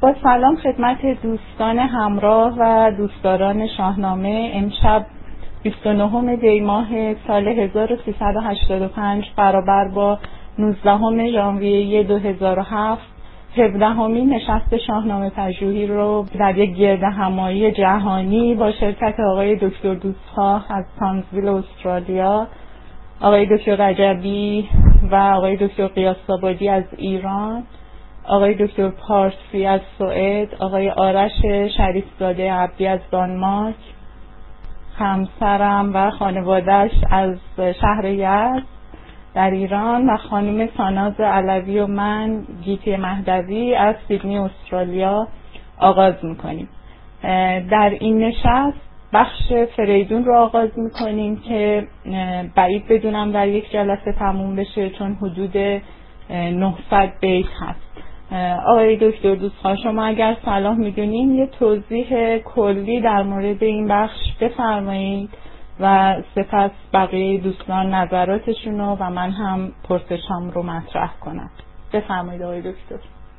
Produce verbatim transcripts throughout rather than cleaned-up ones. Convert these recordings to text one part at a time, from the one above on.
با سلام خدمت دوستان همراه و دوستداران شاهنامه. امشب بیست و نهم دی ماه سال هزار و سیصد و هشتاد و پنج برابر با نوزدهم ژانویه دو هزار و هفت هفدهمین نشست شاهنامه پژوهی رو در یک گردهمایی جهانی با شرکت آقای دکتر دوستخواه از تانزویل استرالیا، آقای دکتر رجبی و آقای دکتر قیاس‌آبادی از ایران، آقای دکتر پارسی از سوئد، آقای آرش شریفزاده عبدی از دانمارک، همسرم و خانواده‌اش از شهر یزد در ایران و خانم ساناز علوی و من گیتی مهدوی از سیدنی استرالیا آغاز میکنیم. در این نشست بخش فریدون رو آغاز میکنیم که بعید بدونم در یک جلسه تموم بشه چون حدود نهصد بیت هست. آقای دکتر دوستخواه، شما اگر صلاح میدونین یه توضیح کلی در مورد این بخش بفرمایید و سپس بقیه دوستان نظراتشونو و من هم پرسشام رو مطرح کنم. بفرمایید آقای دکتر.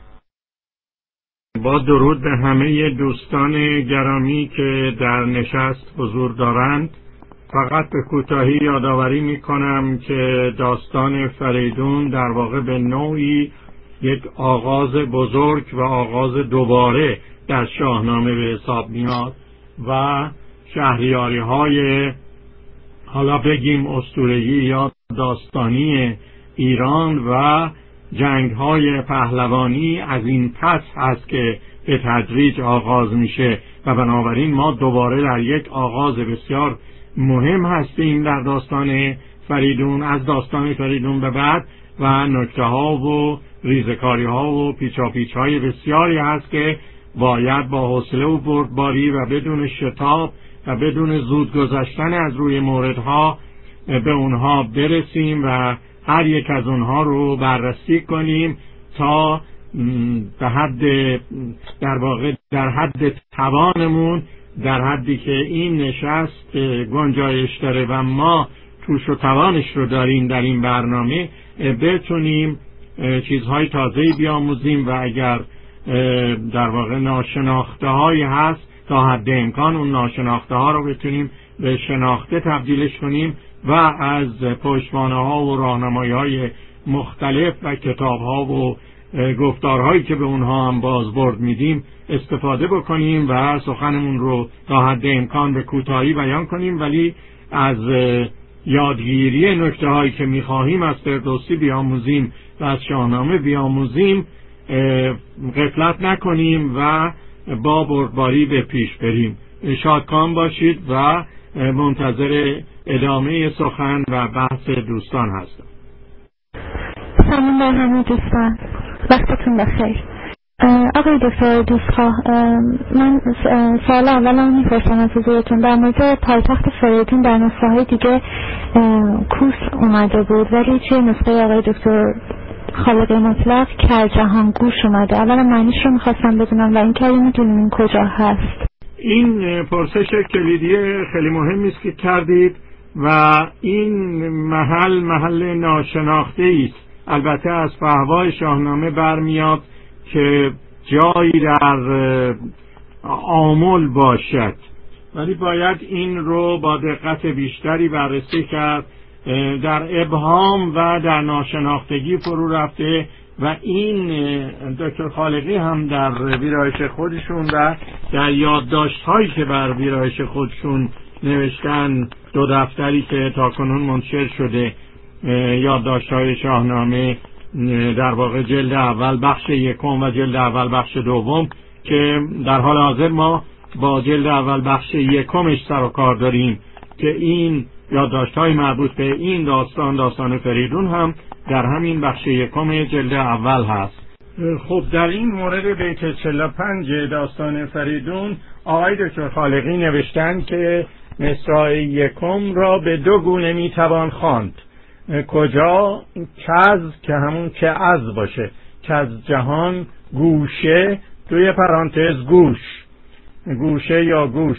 با درود به همه دوستان گرامی که در نشست حضور دارند، فقط به کوتاهی یادآوری میکنم که داستان فریدون در واقع به نوعی یک آغاز بزرگ و آغاز دوباره در شاهنامه به حساب میاد و شهریاری های حالا بگیم اسطوره‌ای یا داستانی ایران و جنگ های پهلوانی از این پس هست که به تدریج آغاز میشه و بنابراین ما دوباره در یک آغاز بسیار مهم هستیم در داستان فریدون. از داستان فریدون به بعد و نکته ها و ریزکاری ها و پیچاپیچ های بسیاری هست که باید با حوصله و بردباری و بدون شتاب و بدون زود گذشتن از روی موردها به اونها برسیم و هر یک از اونها رو بررسی کنیم تا به حد در واقع در حد توانمون، در حدی که این نشست گنجایش داره و ما توش و توانش رو داریم در این برنامه، بتونیم چیزهای تازه‌ای بیاموزیم و اگر در واقع ناشناخته هایی هست تا حد امکان اون ناشناخته ها رو بتونیم به شناخته تبدیلش کنیم و از پشتوانه ها و راهنمایی های مختلف و کتاب ها و گفتارهایی که به اونها هم بازبرد میدیم استفاده بکنیم و سخنمون رو تا حد امکان به کوتاهی بیان کنیم، ولی از یادگیری نکته هایی که میخواهیم از فردوسی بیاموزیم و از شاهنامه بیاموزیم غفلت نکنیم و با بردباری به پیش بریم. شادکام باشید و منتظر ادامه سخن و بحث دوستان هستم. سلام بر همه دوستان، وقتتون بخیر. آقای دکتر دوستخواه، من سوال اولم میپرسم از حضورتون در مورد پایتخت فریدون. در نسخه های دیگه کوس اومده بود ولی چه نسخه آقای دکتر خالق مطلق کرجهانگوش اومده. اولا معنیش رو میخواستم بدونم و این که میدونیم این کجا هست. این پرسش کلیدی خیلی مهمی است که کردید و این محل محل ناشناخته است. البته از فهوای شاهنامه برمیاد که جایی در آمل باشد، ولی باید این رو با دقت بیشتری بررسی کرد. در ابهام و در ناشناختگی فرو رفته و این دکتر خالقی هم در ویرایش خودشون و در یادداشت هایی که بر ویرایش خودشون نوشتن، دو دفتری که تاکنون منتشر شده، یادداشت های شاهنامه در واقع جلد اول بخش یکم و جلد اول بخش دوم، که در حال حاضر ما با جلد اول بخش یکمش سر و کار داریم که این یادداشت های مربوط به این داستان داستان فریدون هم در همین بخش یکم جلد اول هست. خب در این مورد بیت چهل و پنج داستان فریدون آقای دکتر خالقی نوشتن که مصرع یکم را به دو گونه میتوان خواند. کجا؟ کز که همون که از باشه، کز جهان گوشه توی پرانتز گوش، گوشه یا گوش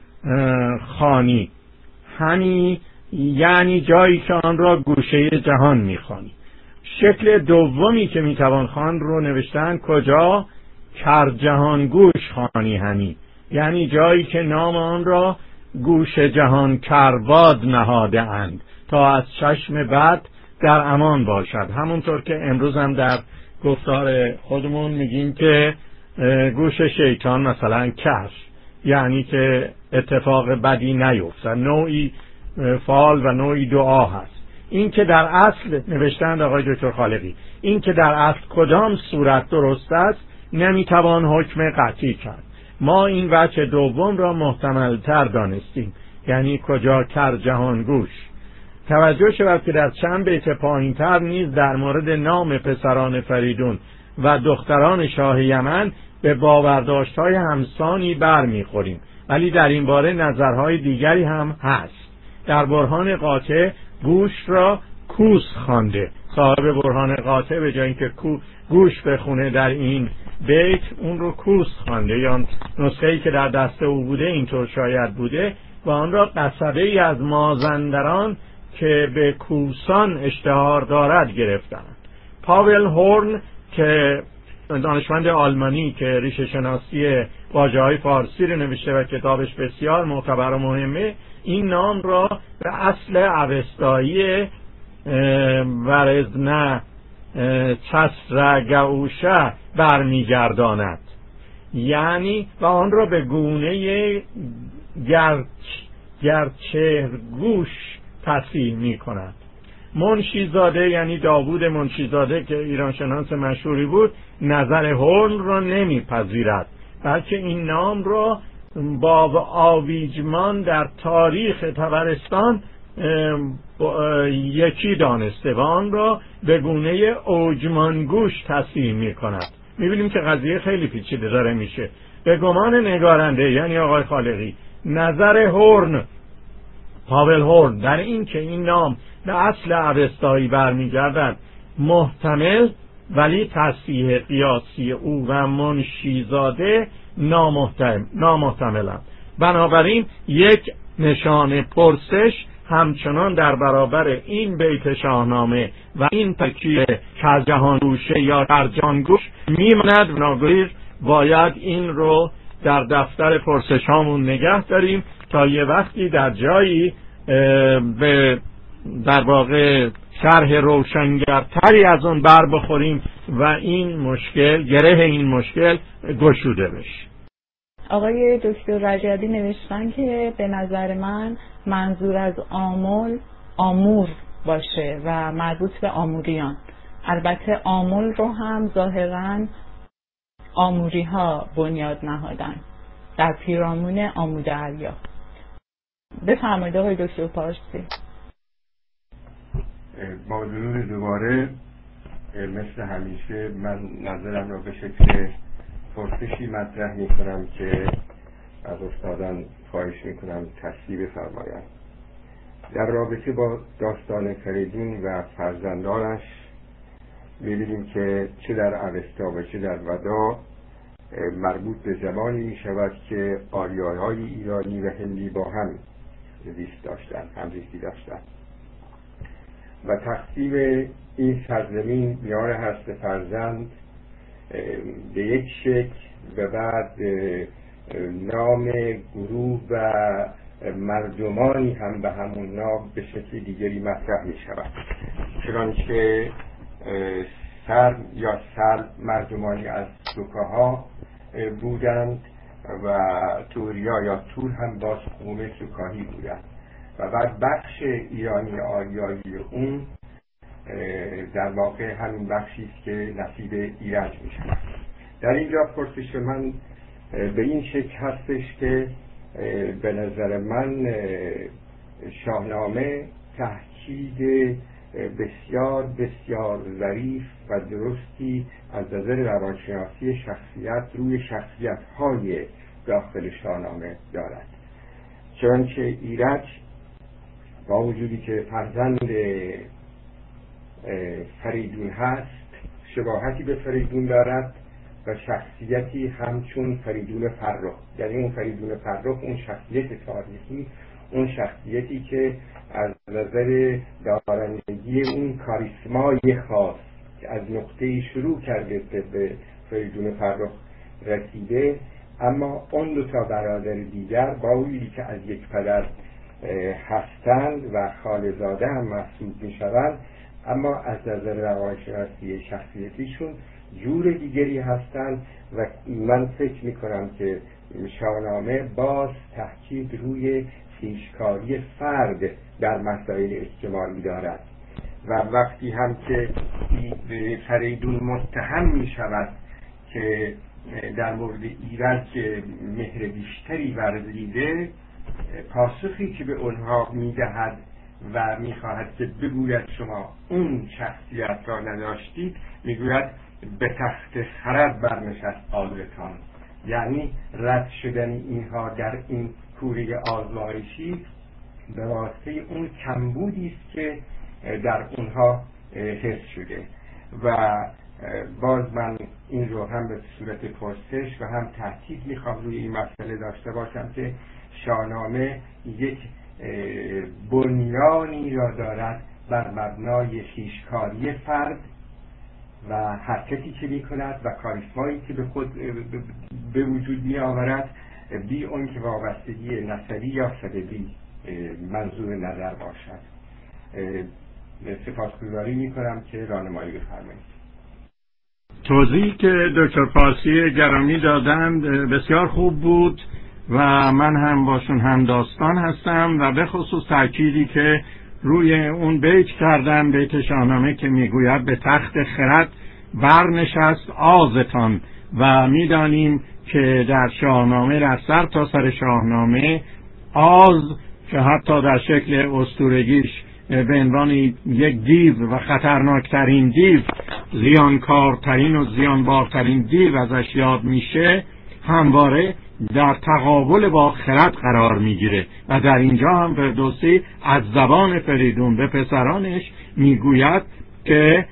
خانی، همی یعنی جایی که آن را گوشه جهان میخوانی. شکل دومی که میتوان خواند رو نوشتن کجا؟ کرجهانگوش خوانی همی، یعنی جایی که نام آن را گوش جهان کرباد نهاده اند تا از چشم بد در امان باشد. همونطور که امروز هم در گفتار خودمون میگیم که گوش شیطان مثلا کش، یعنی که اتفاق بدی نیفتد، نوعی فال و نوعی دعا هست. این که در اصل نوشتند آقای دکتر خالقی، این که در اصل کدام صورت درست است نمیتوان حکم قطعی کرد. ما این وجه دوم را محتمل تر دانستیم، یعنی کجا کر جهانگوش. توجه شود که در چند بیت پایین تر نیز در مورد نام پسران فریدون و دختران شاه یمن به باورداشت‌های همسانی برمیخوریم، ولی در این باره نظرهای دیگری هم هست. در برهان قاطع گوش را کوس خوانده. صاحب برهان قاطع به جای اینکه گوش بخونه در این بیت اون رو کوس خوانده، یا نسخه‌ای که در دست او بوده اینطور شاید بوده و آن را قصبه‌ای از مازندران که به کوسان اشتهار دارد گرفتند. پاول هورن که دانشمند آلمانی که ریشه شناسی واژه‌های فارسی رو نوشته و کتابش بسیار معتبر و مهمه، این نام را به اصل اوستایی ورزنه چسرگوشه برمیگرداند، یعنی و آن را به گونه گرچ گرچهرگوش تصحیح می کند. منشیزاده یعنی داوود منشیزاده که ایرانشناس مشهوری بود نظر هورن را نمیپذیرد، بلکه این نام را با آویجمان در تاریخ طبرستان یکی دانسته و آن را به گونه اوجمانگوش تصحیح می کند. میبینیم که قضیه خیلی پیچیده داره میشه. به گمان نگارنده یعنی آقای خالقی، نظر هورن، پاول هورن در این که این نام به اصل اوستایی برمیگردد محتمل، ولی تصحیح قیاسی او و منشیزاده نامحتملند. بنابراین یک نشان پرسش همچنان در برابر این بیت شاهنامه و این ترکیب کرجهانگوشه یا کرجانگوش میماند و ناگزیر باید این رو در دفتر پرسش هامون نگه داریم تا یه وقتی در جایی به در واقع شرح روشنگرتری از اون بر بخوریم و این مشکل، گره این مشکل گشوده بشه. آقای دکتر رجبی نوشتن که به نظر من منظور از آمل آمور باشه و مربوط به آموریان. البته آمل رو هم ظاهراً آموری ها بنیاد نهادن در پیرامون آمودریا. بفرمایید آقای دکتر پارسی. با درود دوباره، مثل همیشه من نظرم را به شکل پرسشی مطرح می کنم که از استادان خواهش می کنم تصحیح بفرمایند. در رابطه با داستان فریدون و فرزندانش می بینیم که چه در اوستا و چه در ودا مربوط به زمانی می شود که آریاهای ایرانی و هندی با هم زیست داشتند، همزیستی داشتند و تقسیم این سرزمین میان هست فرزند به یک شکل و بعد نام گروه و مردمانی هم به همون نام به شکل دیگری مطرح می شود، چنانچه سر یا سر مردمانی از سوکاها بودند و توریا یا تور هم باز قوم سوکاهی بودند و بعد بخش ایرانی آریایی اون در واقع همین بخشی است که نصیب ایرج می شود. در اینجا پرسش من به این شکل هستش که به نظر من شاهنامه تاکید بسیار بسیار ظریف و درستی از نظر روانشناسی شخصیت روی شخصیت‌های داخل شاهنامه دارد، چنانچه ایرج با وجودی که فرزند فریدون هست شباهتی به فریدون دارد و شخصیتی همچون فریدون فرخ، یعنی اون فریدون فرخ اون شخصیت تاریخی، اون شخصیتی که از نظر دارندگی اون کاریسمای خاص که از نقطه‌ای شروع کرده به فریدون فرخ رسیده، اما اون دو تا برادر دیگر با وجودی که از یک پدر هستند و خاله‌زاده هم محسوب می‌شوند، اما از نظر روانشناسی شخصیتیشون جور دیگری هستند و من فکر می‌کنم که شاهنامه باز تاکید روی خویشکاری فرد در مسائل اجتماعی دارد و وقتی هم که فریدون متهم می‌شود که در مورد ایرج مهر بیشتری ورزیده، پاسخی که به اونها میدهد و میخواهد که بگوید شما اون شخصیت را نداشتید، میگوید به تخت خرد برنشست آزتان. یعنی رد شدن اینها در این کوره آزمایشی به واسطه اون کمبودی است که در اونها حس شده. و باز من این رو هم به صورت پرسش و هم تاکید میخوام روی این مسئله داشته باشم که شاهنامه یک بنیانی را دارد بر مبنای خویشکاری فرد و حرکتی که میکند و کاریسمایی که به خود به وجود می آورد، بی اون که وابستگی نسبی یا سببی منظور نظر باشد. سپاسگزاری میکنم که راهنمایی بفرمایید. توضیحی که دکتر پارسی گرامی دادند بسیار خوب بود و من هم باشون هم داستان هستم و به خصوص تأکیدی که روی اون بیت کردم، بیت شاهنامه که میگوید به تخت خرد برنشست آزتان. و میدانیم که در شاهنامه، در سر تا سر شاهنامه، آز که حتی در شکل اسطورگیش به عنوان یک دیو و خطرناکترین دیو، زیانکارترین و زیانبارترین دیو ازش یاد میشه، همواره در تقابل با خرد قرار میگیره و در اینجا هم فردوسی از زبان فریدون به پسرانش میگوید که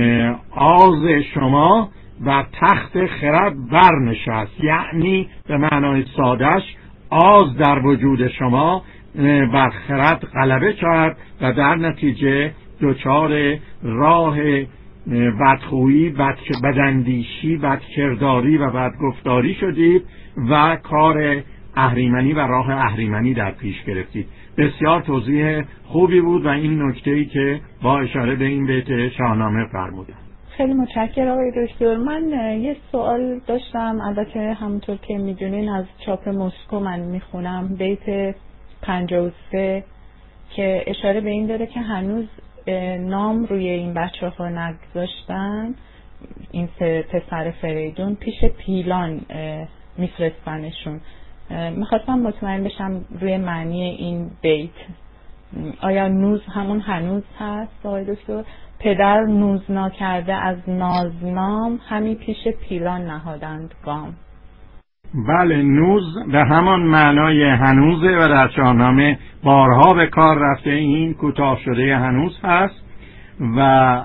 آز شما و تخت خرد برنشست، یعنی به معنای سادش آز در وجود شما بر خرد غلبه کرد و در نتیجه دچار راه بدخویی، بداندیشی، بدکرداری و بدگفتاری شدید و کار اهریمنی و راه اهریمنی در پیش گرفتید. بسیار توضیح خوبی بود و این نکته‌ای که با اشاره به این بیت شاهنامه فرمودم. خیلی متشکرم آقای دکتر. من یه سوال داشتم، البته همونطور که میدونین از چاپ مسکو من میخونم، بیت پنجاه و سه که اشاره به این داره که هنوز نام روی این بچه ها نگذاشتن، این سه پسر فریدون پیش پیلان میفرستنشون. میخواستم مطمئن بشم روی معنی این بیت. آیا نوز همون هنوز هست آقای دکتر؟ پدر نوز ناکرده از نازنام، همی پیش پیلان نهادند گام. بله، نوز به همان معنای هنوزه و در شاهنامه بارها به کار رفته. این کوتاه شده هنوز هست و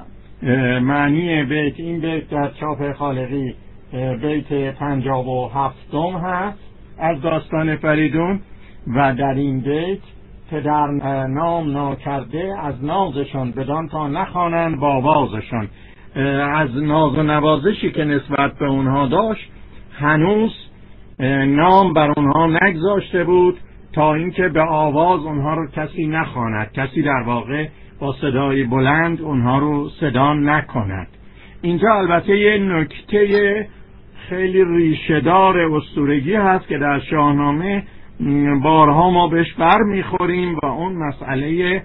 معنی بیت، این بیت در چاپ خالقی بیت پنجاه و هفتم هست از داستان فریدون و در این بیت پدر نام ناکرده از نازشان بدان تا نخوانند با آوازشان، از ناز و نوازشی که نسبت به اونها داشت هنوز نام بر اونها نگذاشته بود تا اینکه به آواز اونها رو کسی نخواند، کسی در واقع با صدای بلند اونها رو صدا نکند. اینجا البته یه نکته خیلی ریشه‌دار اسطورگی هست که در شاهنامه بارها ما بهش بر میخوریم و اون مسئله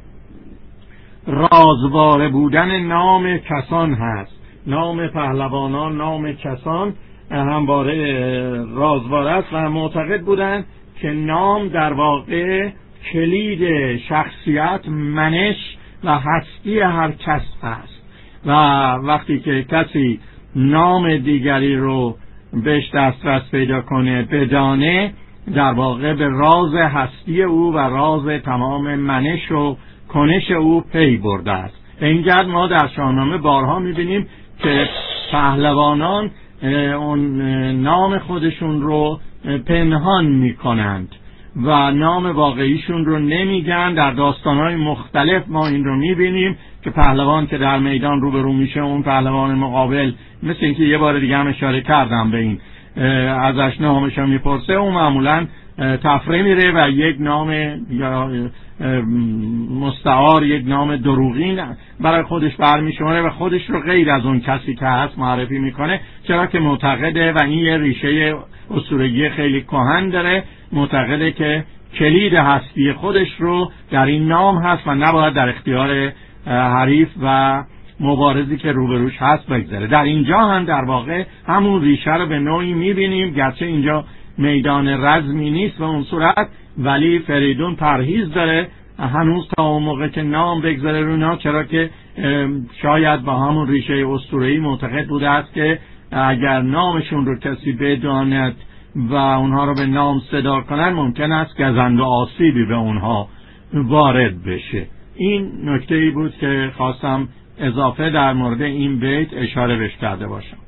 رازواره بودن نام کسان هست. نام پهلوانان، نام کسان همواره رازواره است و معتقد بودند که نام در واقع کلید شخصیت، منش و هستی هر کس هست و وقتی که کسی نام دیگری رو بهش دسترس پیدا کنه، بدانه، در واقع به راز هستی او و راز تمام منش و کنش او پی برده است. به این جهت ما در شاهنامه بارها می‌بینیم که پهلوانان اون نام خودشون رو پنهان می‌کنند و نام واقعیشون رو نمیگن. در داستان‌های مختلف ما این رو می‌بینیم که پهلوان که در میدان روبرو میشه، اون پهلوان مقابل، مثل اینکه یه بار دیگه هم اشاره کردم به این، ازش نامش میپرسه اون معمولا تفره میره و یک نام یا مستعار، یک نام دروغین برای خودش برمی‌شماره و خودش رو غیر از اون کسی که هست معرفی میکنه، چرا که معتقده و این یه ریشه اسطورگی خیلی کهن داره، معتقده که کلید هستی خودش رو در این نام هست و نباید در اختیار حریف و مبارزی که روبروش هست بگذاره. در اینجا هم در واقع همون ریشه رو به نوعی میبینیم، گرچه اینجا میدان رزمی نیست به اون صورت، ولی فریدون پرهیز داره هنوز تا اون موقع که نام بگذاره رونا، چرا که شاید با همون ریشه اسطوره‌ای معتقد بوده است که اگر نامشون رو کسی بداند و اونها رو به نام صدا کنن ممکن است گزند و آسیبی به اونها وارد بشه. این نکته‌ای بود که خواستم اضافه در مورد این بیت اشاره بهش کرده باشم.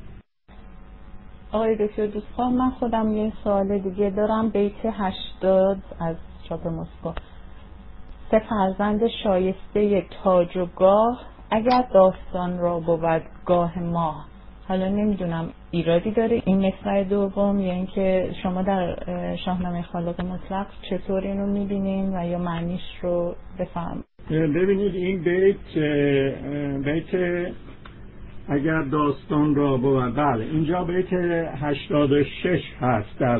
آقای دکتر دوستخواه، من خودم یه سوال دیگه دارم. بیت هشتاد از چاپ مسکو: سه فرزند شایسته تاج و گاه، اگر داستان را بود گاه ماه. حالا نمیدونم ایرادی داره این مصرع دوم یا اینکه شما در شاهنامه خالق مطلق چطور اینو میبینین و یا معنیش رو بفهم. ببینید این بیت بیت اگر داستان را بود، بله اینجا بیت هشتاد و شش هست در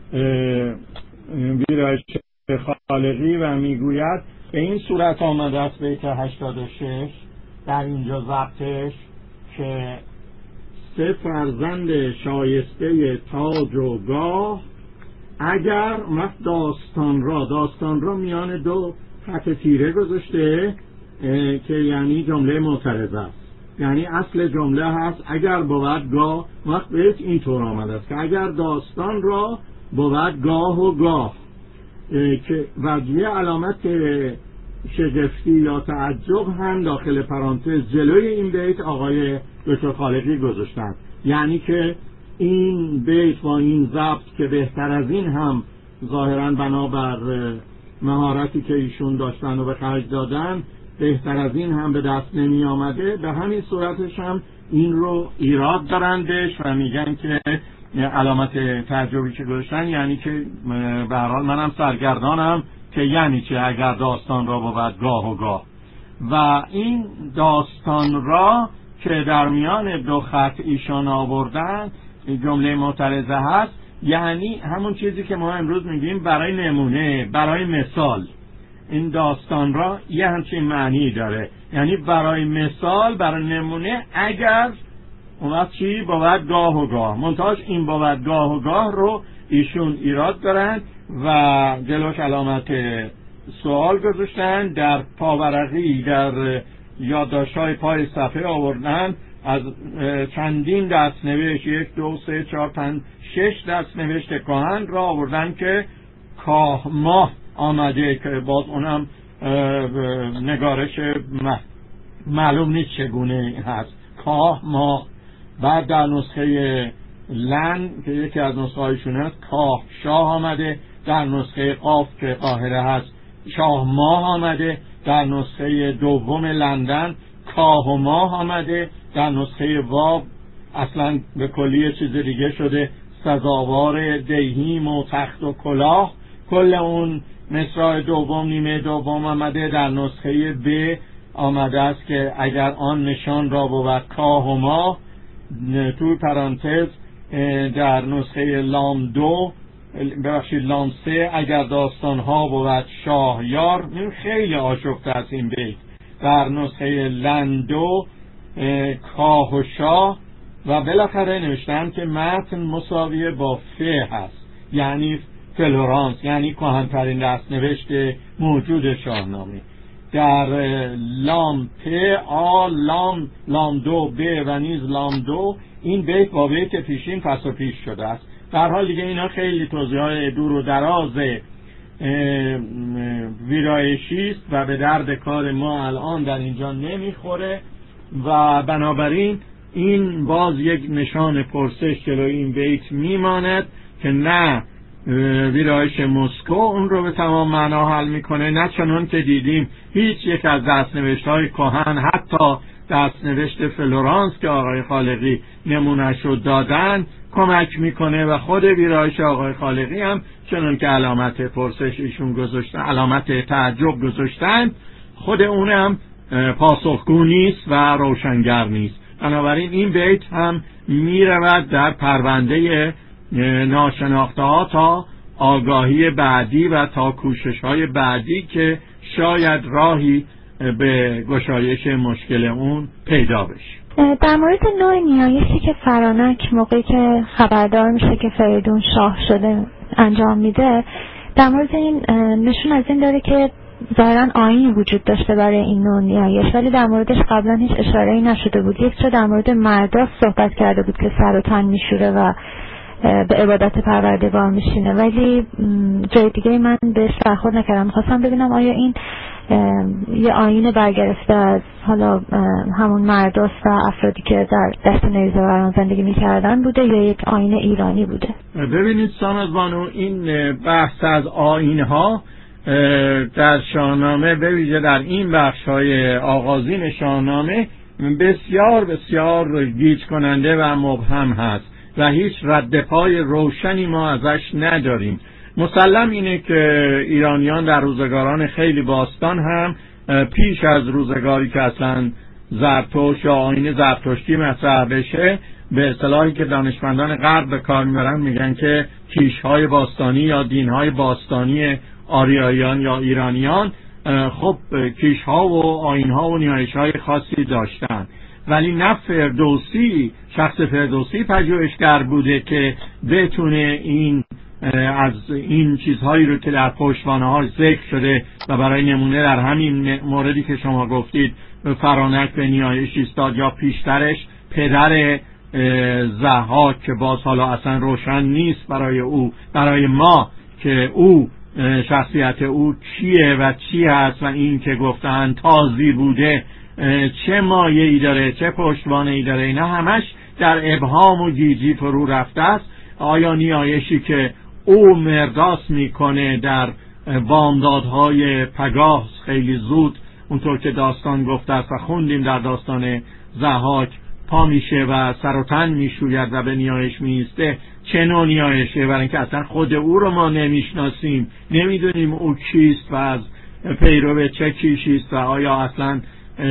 ویرایش خالقی و میگوید به این صورت آمده است بیت هشتاد و شش در اینجا ضبطش که سه فرزند شایسته تاج و گاه، اگر وقت داستان را داستان را میان دو خط تیره گذاشته که یعنی جمله معترضه است، یعنی اصل جمله هست اگر بود گاه، وقت بیت اینطور آمده است که اگر داستان را بود گاه و گاه، که وجه علامت شگفتی یا تعجب هم داخل پرانتز جلوی این بیت آقای دکتر خالقی گذاشتن، یعنی که این بیت با این ضبط که بهتر از این هم ظاهرا بنابر مهارتی که ایشون داشتن و به خرج دادن بهتر از این هم به دست نمی آمده، به همین صورتش هم این رو ایراد دارن بهش و میگن که علامت تعجبی که گذاشتن یعنی که به هر حال منم سرگردانم که یعنی چه اگر داستان را بود گاه و گاه. و این داستان را که در میان دو خط ایشان آوردن جمله معترضه هست، یعنی همون چیزی که ما امروز میگیم برای نمونه، برای مثال. این داستان را یه همچین معنی داره، یعنی برای مثال، برای نمونه، اگر اون وقت چی بود گاه و گاه. منتهاش این بود گاه و گاه رو ایشون ایراد دارن و جلوش علامت سوال گذاشتن، در پاورقی در یادداشت‌های پای صفحه آوردن از چندین دستنوشت، یک دو سه چهار پنج شش دستنوشت کهن را آوردن که کاه ماه آمده که باز اونم نگارش معلوم نیست چگونه هست، کاه ماه. بعد در نسخه لن که یکی از نسخه هایشون هست کاه شاه آمده، در نسخه قاف که قاهره هست شاه ماه آمده، در نسخه دوم لندن کاه و ماه آمده، در نسخه واب اصلا به کلی چیز دیگه شده، سزاوار دیهیم و تخت و کلاه. کل اون مصرع دوم نیمه دوم آمده. در نسخه ب آمده است که اگر آن نشان را بود کاه و ماه، تو پرانتز در نسخه لام دو ببخشید لام سه اگر داستان ها بود شاهیار. این خیلی آشفته است این بیت. در نسخه لن دو کاه و شاه و بالاخره نوشتن که متن مساویه با ف هست، یعنی فلورانس، یعنی کهن‌ترین دستنوشت موجود شاهنامه. در لام پ آ لام لام دو ب و نیز لام دو این بیت با بیت پیشین پس و پیش شده است. در حال دیگه اینا خیلی توضیحات دور و دراز ویرایشی است و به درد کار ما الان در اینجا نمیخوره و بنابراین این باز یک نشان پرسش جلوی این بیت میماند که نه ویرایش مسکو اون رو به تمام معنا حل میکنه، نه چنان که دیدیم هیچ یک از دستنوشت‌های کهن، حتی دستنوشت فلورانس که آقای خالقی نمونه‌شو دادن، کمک میکنه و خود ویرایش آقای خالقی هم چنان که علامت پرسش ایشون گذاشتن، علامت تعجب گذاشتن، خود اونم پاسخگو نیست و روشنگر نیست. بنابراین این بیت هم میرود در پرونده ناشناخته ها تا آگاهی بعدی و تا کوشش های بعدی که شاید راهی به گشایش مشکل اون پیدا بشه. در مورد نوع نیایشی که فرانک موقعی که خبردار میشه که فریدون شاه شده انجام میده، در مورد این نشون از این داره که ظاهرا آیین وجود داشته برای این نوع نیایش، ولی در موردش قبلا هیچ اشاره‌ای نشده بود. یک جا در مورد مردا صحبت کرده بود که سر و تن میشوره و به عبادت پروردگار میشینه، ولی جای دیگه من بهش برخورد نکردم. میخواستم ببینم آیا این یه آیین برگرفته از حالا همون مرداست و افرادی که در دشت نیزه‌وران زندگی میکردن بوده یا یک آیین ایرانی بوده؟ ببینید ساناز بانو، این بحث از آیین‌ها در شاهنامه به ویژه در این بخش‌های آغازین شاهنامه بسیار بسیار گیج کننده و مبهم هست و هیچ رد پای روشنی ما ازش نداریم. مسلم اینه که ایرانیان در روزگاران خیلی باستان هم پیش از روزگاری که اصلا زرتشت یا آیین زرتشتی مطرح بشه، به اصطلاحی که دانشمندان غرب به کار میبرن میگن که کیش‌های باستانی یا دین‌های باستانی آریاییان یا ایرانیان خب کیش‌ها و آیین‌ها و نیایش‌های خاصی داشتن، ولی نه فردوسی، شخص فردوسی پژوهشگر بوده که بتونه این از این چیزهایی رو که در پشتوانه‌ها ذکر شده و برای نمونه در همین موردی که شما گفتید فرانک به نیایش ایستاد یا پیشترش پدر ضحاک که باز حالا اصلا روشن نیست برای او، برای ما که او شخصیت او کیه و چی هست و این که گفتن تازی بوده چه مایه‌ای داره، چه پشتوانه‌ای داره، اینا همش در ابهام و گیجی فرو رفته است. آیا نیایشی که او مرداس میکنه در بامدادهای پگاه خیلی زود اونطور که داستان گفته است و خوندیم در داستان ضحاک پا میشه و سر و تن میشوید و به نیایش میسته، چه نوع نیایشه؟ برای اینکه اصلا خود او رو ما نمیشناسیم، نمیدونیم او کیست و از پیرو چه کیشیست و آیا اصلا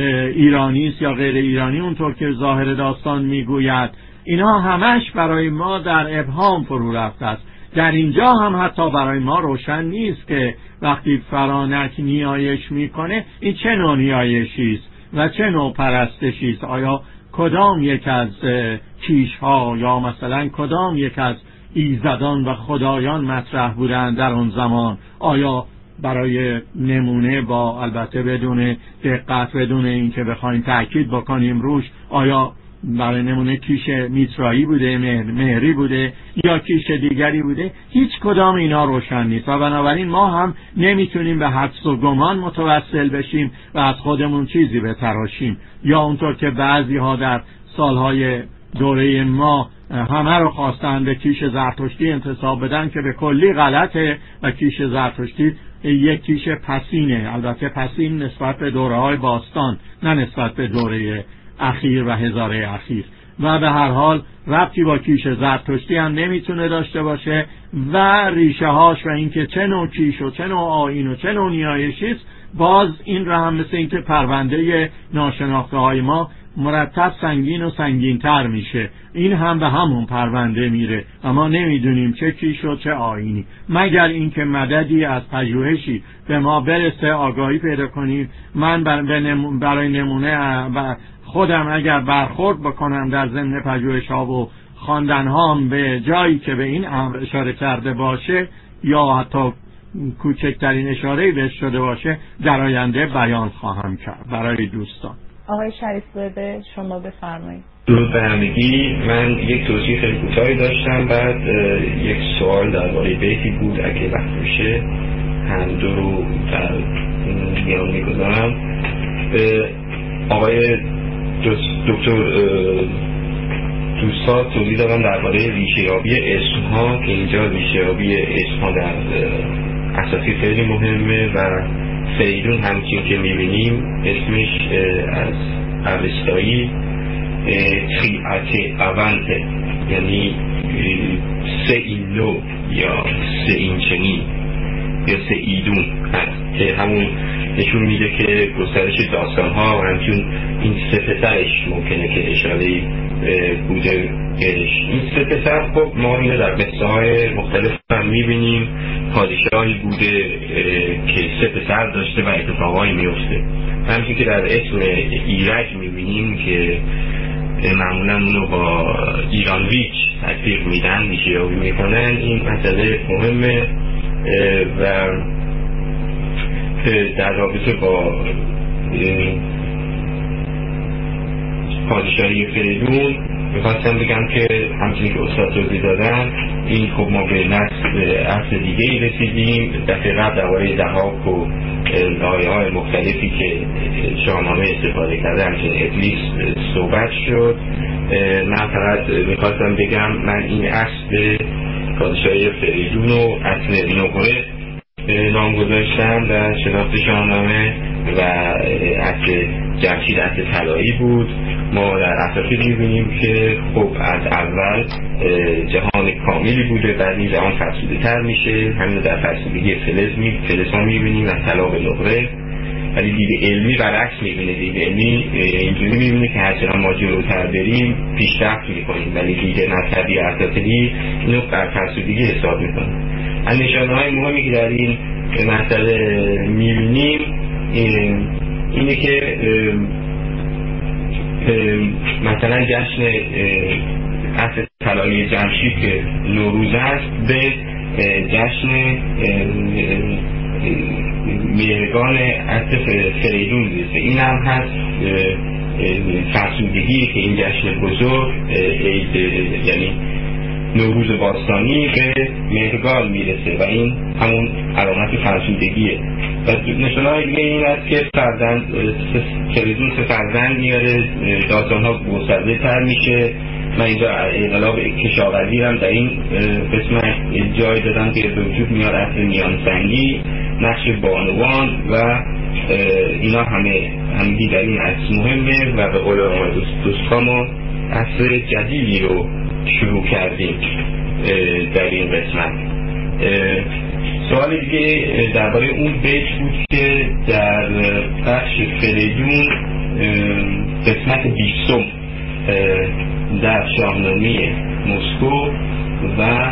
ایرانی است یا غیر ایرانی اونطور که ظاهر داستان میگوید. اینا همش برای ما در ابهام فرو رفته است. در اینجا هم حتی برای ما روشن نیست که وقتی فرانک نیایش میکنه این چه نوع نیایشی است و چه نوع پرستشی است. آیا کدام یک از کیش ها یا مثلا کدام یک از ایزدان و خدایان مطرح بودند در اون زمان؟ آیا برای نمونه با البته بدون دقت، بدون اینکه بخوایم تأکید بکنیم روش، آیا برای نمونه کیش میترایی بوده، مهری بوده یا کیش دیگری بوده؟ هیچ کدام اینا روشن نیست و بنابراین ما هم نمیتونیم به حدس و گمان متوسل بشیم و از خودمون چیزی بتراشیم، یا اونطور که بعضی ها در سالهای دوره ما همه رو خواستن به کیش زرتشتی انتساب بدن که به کلی غلطه و کیش زرتشتی یک کیش پسینه، البته پسین نسبت به دوره های باستان نه نسبت به دوره اخیر و هزاره اخیر، و به هر حال ربطی با کیش زرتشتی هم نمیتونه داشته باشه و ریشه هاش و اینکه چه نوع کیش و چه نوع آیین و چه نوع نیایشی است، باز این را هم مثل اینکه پرونده ناشناخته های ما مرتب سنگین و سنگین تر میشه، این هم به همون پرونده میره و ما نمیدونیم چه کیش و چه آیینی، مگر اینکه مددی از پژوهشی به ما برسه، آگاهی پیدا کنیم. من برای نمونه خودم اگر برخورد بکنم در ضمن پژوهش ها و خواندن هام به جایی که به این امر اشاره کرده باشه یا حتی کوچکترین اشاره‌ای بهش شده باشه، در آینده بیان خواهم کرد برای دوستان. آقای شریف‌زاده شما بفرمایید. درود به همگی. من یک توضیح خیلی کوتاهی داشتم، بعد یک سوال درباره بیتی بود اگه وقت میشه هم دو رو در میان میگذارم. آقای دکتر دوستان توضیح دادن درباره ریشه‌یابی اسم‌ها که اینجا ریشه‌یابی اسم‌ها در اساسی خیلی مهمه و فریدون همچین که میبینیم اسمش از اوستایی تریعت اونته، یعنی سه این نو یا سه این چنین یا سه ایدون هست که همون نشون میده که گسترش داستان ها و همچون این سه پسرش ممکنه که اشاره بوده بهش. این سه پسر خب ما اینو در قصه های مختلف هم میبینیم، پادشاهی بوده که سه پسر داشته و اتفاقایی میفته. همچون که در اسم ایرج میبینیم که معمولا اونو با ایرانویچ تطبیق میدن، میشیابی میکنن. این مسئله مهمه و در رابطه با پادشاهی فریدون میخواستم بگم که همچنین که استاد توضیح دادن، این خب ما به نسل اصل دیگه ای رسیدیم. دفعه قبل درباره ضحاک و لایه های مختلفی که شاهنامه استفاده کرده همچنین ابلیس صحبت شد. من فقط میخواستم بگم من این اصل پادشاهی فریدون و اصل نقره نام گذاشتم در شناخت شاهنامه و اصل جمشید اصل طلایی بود. ما در اساطیر می‌بینیم که خب از اول جهان کاملی بوده، بعد این جهان فرسوده تر میشه. همین در فرسودگی فلز می فلز ها می‌بینیم از طلا به نقره. ولی دید علمی برعکس می‌بینه. دید علمی اینجوری می‌بینه که هرچند ما جلوتر بریم پیشرفت می‌کنیم، ولی دید مذهبی اساطیری اینو بر فرسودگی حساب می‌کنه. از نشانه‌های مهمی که در این مسئله می‌بینیم این اینه که مثلا جشن اصل طلایی جمشید که نوروز است به جشن مهرگان اصل فریدون میرسه. این هم هست فرسودگی که این جشن بزرگ یعنی نوروز باستانی به مهرگان میرسه و این همون علامت فرسودگیه. و نشانه‌های دیگه این است که فرزند فریدون سه فرزند میاره، داستان‌ها گسترده تر میشه. من اینجا انقلاب کشاورزی هم در این قسمت جای دادم که به وجود میاد اصل میانسنگی، نقش بانوان و اینا همه همگی در این اصل مهمه و به قول آقای دوستا ما اصل جدیدی رو شروع کردیم در این قسمت. سوال دیگه درباره اون بیت بود که در بخش فریدون قسمت بیستم در شاهنامه مسکو و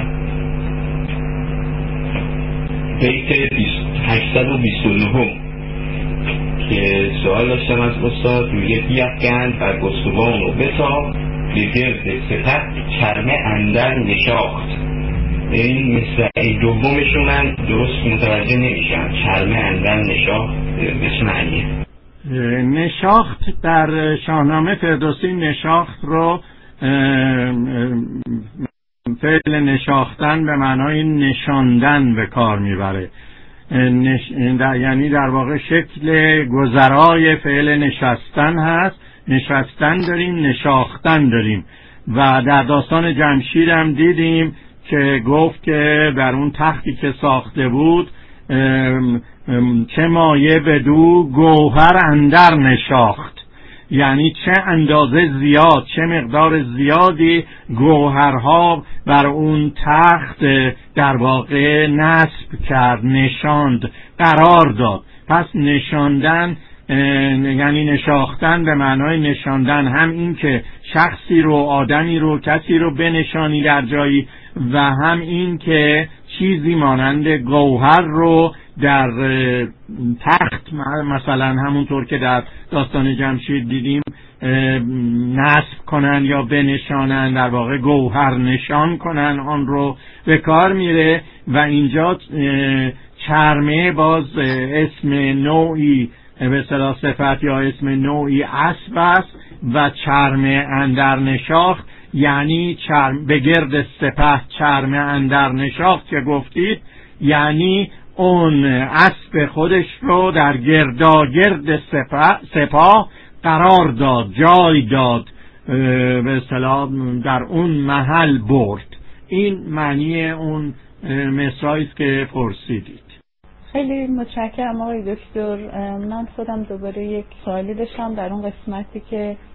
بیت هشتصد و بیست و نه که سوال داشتم از استاد، میگه بیفکند بر گستوان و بساخت به گرد سپه چرمه اندر نشاخت. این مصرع دومشو من درست متوجه نمیشم. چرمه اندر نشاخت به چه معنیه؟ نشاخت در شاهنامه فردوسی نشاخت رو فعل نشاختن به معنای نشاندن به کار میبره. نش... در... یعنی در واقع شکل گذرای فعل نشستن هست. نشستن داریم، نشاختن داریم و در داستان جمشید هم دیدیم که گفت که در اون تختی که ساخته بود ام ام چه مایه بدو گوهر اندر نشاخت، یعنی چه اندازه زیاد، چه مقدار زیادی گوهرها بر اون تخت در واقع نصب کرد، نشاند، قرار داد. پس نشاندن یعنی نشاختن به معنای نشاندن، هم این که شخصی رو، آدمی رو، کسی رو بنشانی در جایی و هم این که چیزی مانند گوهر رو در تخت مثلا همونطور که در داستان جمشید دیدیم نصب کنن یا بنشانن، در واقع گوهر نشان کنن، آن رو به کار میره. و اینجا چرمه باز اسم نوعی به اصطلاح صفت یا اسم نوعی اسب است و چرمه اندر نشاخت یعنی چرم به گرد سپه چرمه اندر نشاخت که گفتید، یعنی اون اسب خودش رو در گرداگرد سپاه, سپاه قرار داد، جای داد، به اصطلاح در اون محل برد. این معنی اون مصرعی است که پرسیدید. خیلی متشکرم آقای دکتر. من خودم دوباره یک سوالی داشتم در اون قسمتی که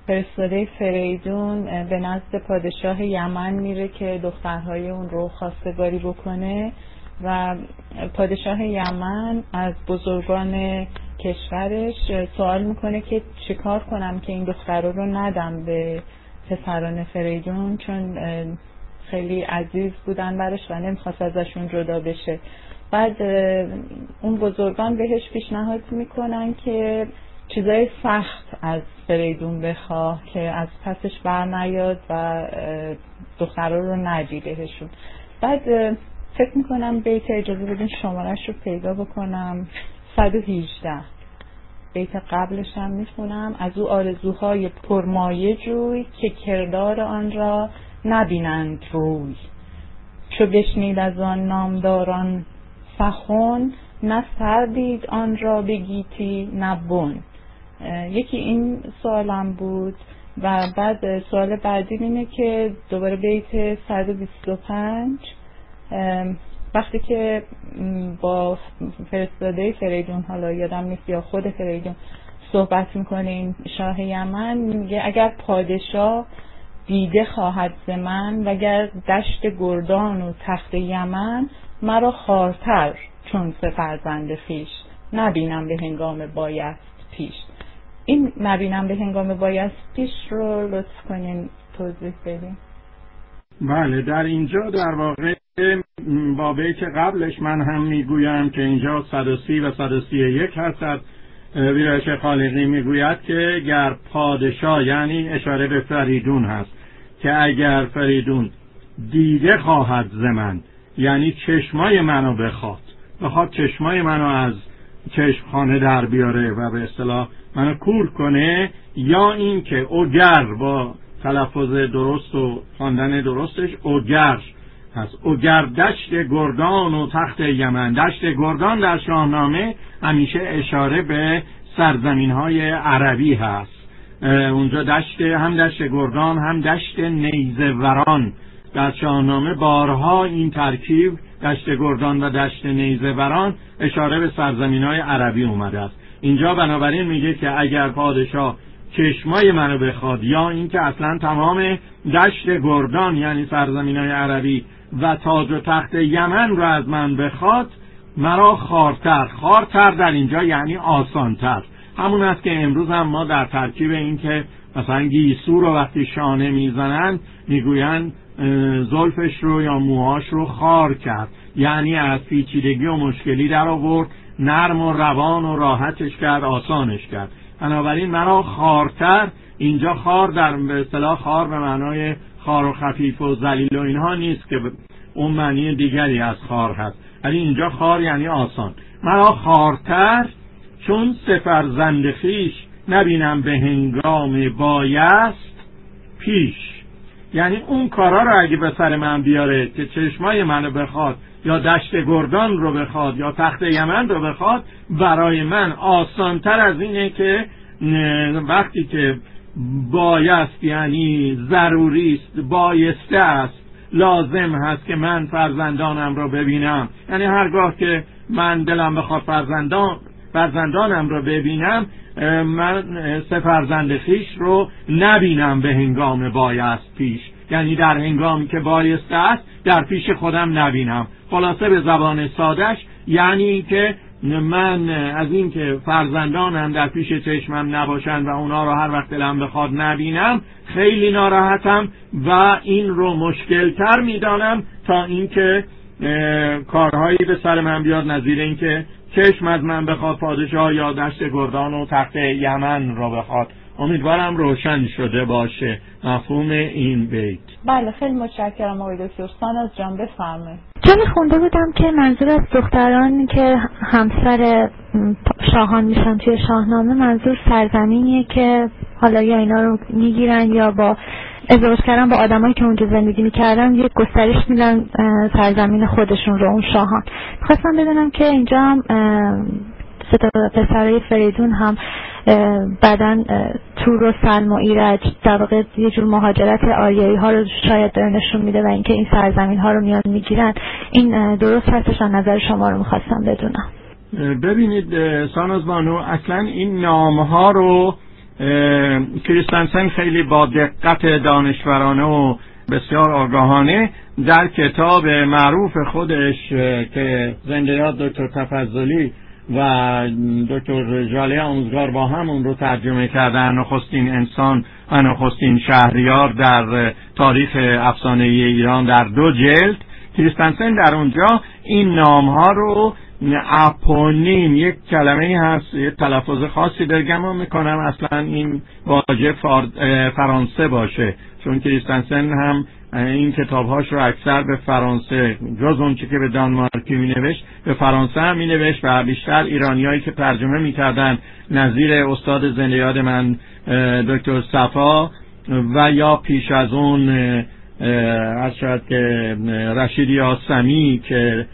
فرستاده فریدون به نزد پادشاه یمن میره که دخترهای اون رو خواستگاری بکنه و پادشاه یمن از بزرگان کشورش سوال میکنه که چیکار کنم که این دخترها رو ندم به پسران فریدون، چون خیلی عزیز بودن برش و نمیخواست ازشون جدا بشه. بعد اون بزرگان بهش پیشنهاد میکنن که چیزای سخت از فریدون بخواه که از پسش بر نیاد و دخترها رو ندی بهشون. بعد فکر میکنم بیت، اجازه بدین شمارش رو پیدا بکنم، صد و هجده بیت قبلش هم میخونم. از او آرزوهای پرمایه جوی که کردار آن را نبینند روی، چو بشنید از آن نامداران سخن، نه سر دید آن را بگیتی نه بن. یکی این سوالم بود و بعد سوال بعدی اینه که دوباره بیت صد و بیست و پنج وقتی که با فرستاده فریدون، حالا یادم نیست یا خود فریدون، صحبت میکنه این شاه یمن، میگه اگر پادشاه دیده خواهد ز من، وگر دشت گردان و تخت یمن، مرا خوارتر چون سه فرزند خویش، نبینم به هنگام بایست پیش. این نبینم به هنگام بایست پیش رو لطف کنین توضیح بدین. بله، در اینجا در واقع با بیت قبلش من هم میگویم که اینجا صد و سی و صد و سی و یک هست. از ویرایش خالقی میگوید که گر پادشاه، یعنی اشاره به فریدون هست، که اگر فریدون دیده خواهد ز من، یعنی چشمای منو بخواد بخواد چشمای منو از چشمخانه در بیاره و به اصطلاح منو کور کنه، یا این که اوگر، با تلفظ درست و خواندن درستش اوگر هست، اوگر دشت گردان و تخت یمن. دشت گردان در شاهنامه همیشه اشاره به سرزمین های عربی هست. اونجا دشت، هم دشت گردان هم دشت نیزه وران، در شاهنامه بارها این ترکیب دشت گردان و دشت نیزه وران اشاره به سرزمین های عربی اومده است. اینجا بنابراین میگه که اگر پادشاه چشمای منو بخواد، یا این که اصلا تمام دشت گردان یعنی سرزمین های عربی و تاج و تخت یمن رو از من بخواد، مرا خوارتر. خوارتر در اینجا یعنی آسانتر. همون است که امروز هم ما در ترکیب این که مثلا گیسو رو وقتی شانه میزنن میگوین زلفش رو یا موهاش رو خار کرد، یعنی از پیچیدگی و مشکلی در آورد، نرم و روان و راحتش کرد، آسانش کرد. بنابراین مرا خارتر، اینجا خار در به اصطلاح خار به معنای خار و خفیف و ذلیل و اینها نیست که اون معنی دیگری از خار هست، ولی اینجا خار یعنی آسان. مرا خارتر چون سه فرزند خویش، نبینم به هنگام بایست پیش. یعنی اون کارا رو اگه به سر من بیاره که چشمای منو بخواد، یا دشت گردان رو بخواد، یا تخت یمن رو بخواد، برای من آسانتر از اینه که وقتی که بایست یعنی ضروری است، بایسته است، لازم هست که من فرزندانم رو ببینم. یعنی هرگاه که من دلم بخواد فرزندان فرزندانم رو ببینم، من سه فرزند خویش رو نبینم به هنگام بایست پیش، یعنی در هنگامی که بایسته است در پیش خودم نبینم. خلاصه به زبان سادش یعنی که من از این که فرزندانم در پیش چشمم نباشن و اونا رو هر وقت دلم بخواد نبینم خیلی ناراحتم و این رو مشکل تر میدانم تا اینکه کارهایی به سر من بیاد، نظیر این که چشم از من بخواد پادشاه یا دشت گردان و تخت یمن رو بخواد. امیدوارم روشن شده باشه مفهوم این بیت. بله، خیلی متشکرم آقای دکتر. ساناز جان بفرمایید. جایی خونده بودم که منظور از دختران که همسر شاهان میشن توی شاهنامه، منظور سرزمینیه که حالا یا اینا رو میگیرن یا با ازدواج کردن با آدمایی که اونجا زندگی میکردن یک گسترش میدن سرزمین خودشون رو، اون شاهان. خواستم بدونم که اینجا هم سه تا پسرای فریدون هم بعدن تور و سلم و ایرج در واقع یه جور مهاجرت آریایی ها رو شاید داره نشون میده و اینکه این سرزمین ها رو میان میگیرن. این درست هستش؟ نظر شما رو میخواستم بدونم. ببینید ساناز بانو، اصلا این نام ها رو کریستنسن خیلی با دقت دانشورانه و بسیار آگاهانه در کتاب معروف خودش که زنده یاد دکتر تفضلی و دکتر ژاله آموزگار با هم اون رو ترجمه کردن، نخستین انسان و نخستین شهریار در تاریخ افسانه ایران، در دو جلد، کریستنسن در اونجا این نام ها رو اپونیم، یک کلمه هست، یک تلفظ خاصی درگمان میکنم اصلا این واژه فرانسه باشه، چون کریستنسن هم این کتابهاش رو اکثر به فرانسه، جز اون چی که به دانمارکی می نوشت به فرانسه هم می نوشت و بیشتر ایرانیایی که ترجمه می کردن نظیر استاد زنده یاد من دکتر صفا و یا پیش از اون از شاید که رشید یاسمی که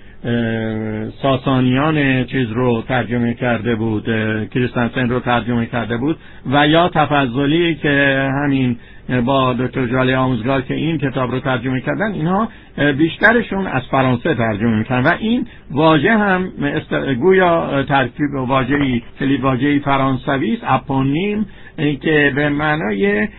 ساسانیان چیز رو ترجمه کرده بود، کریستنسن رو ترجمه کرده بود، و یا تفضلی که همین با دکتر ژاله آموزگار که این کتاب رو ترجمه کردن، اینها بیشترشون از فرانسه ترجمه میکنن و این واژه هم گویا ترکیب واژه‌ای کلید واژه‌ای فرانسوی است، اپونیم، که به معنای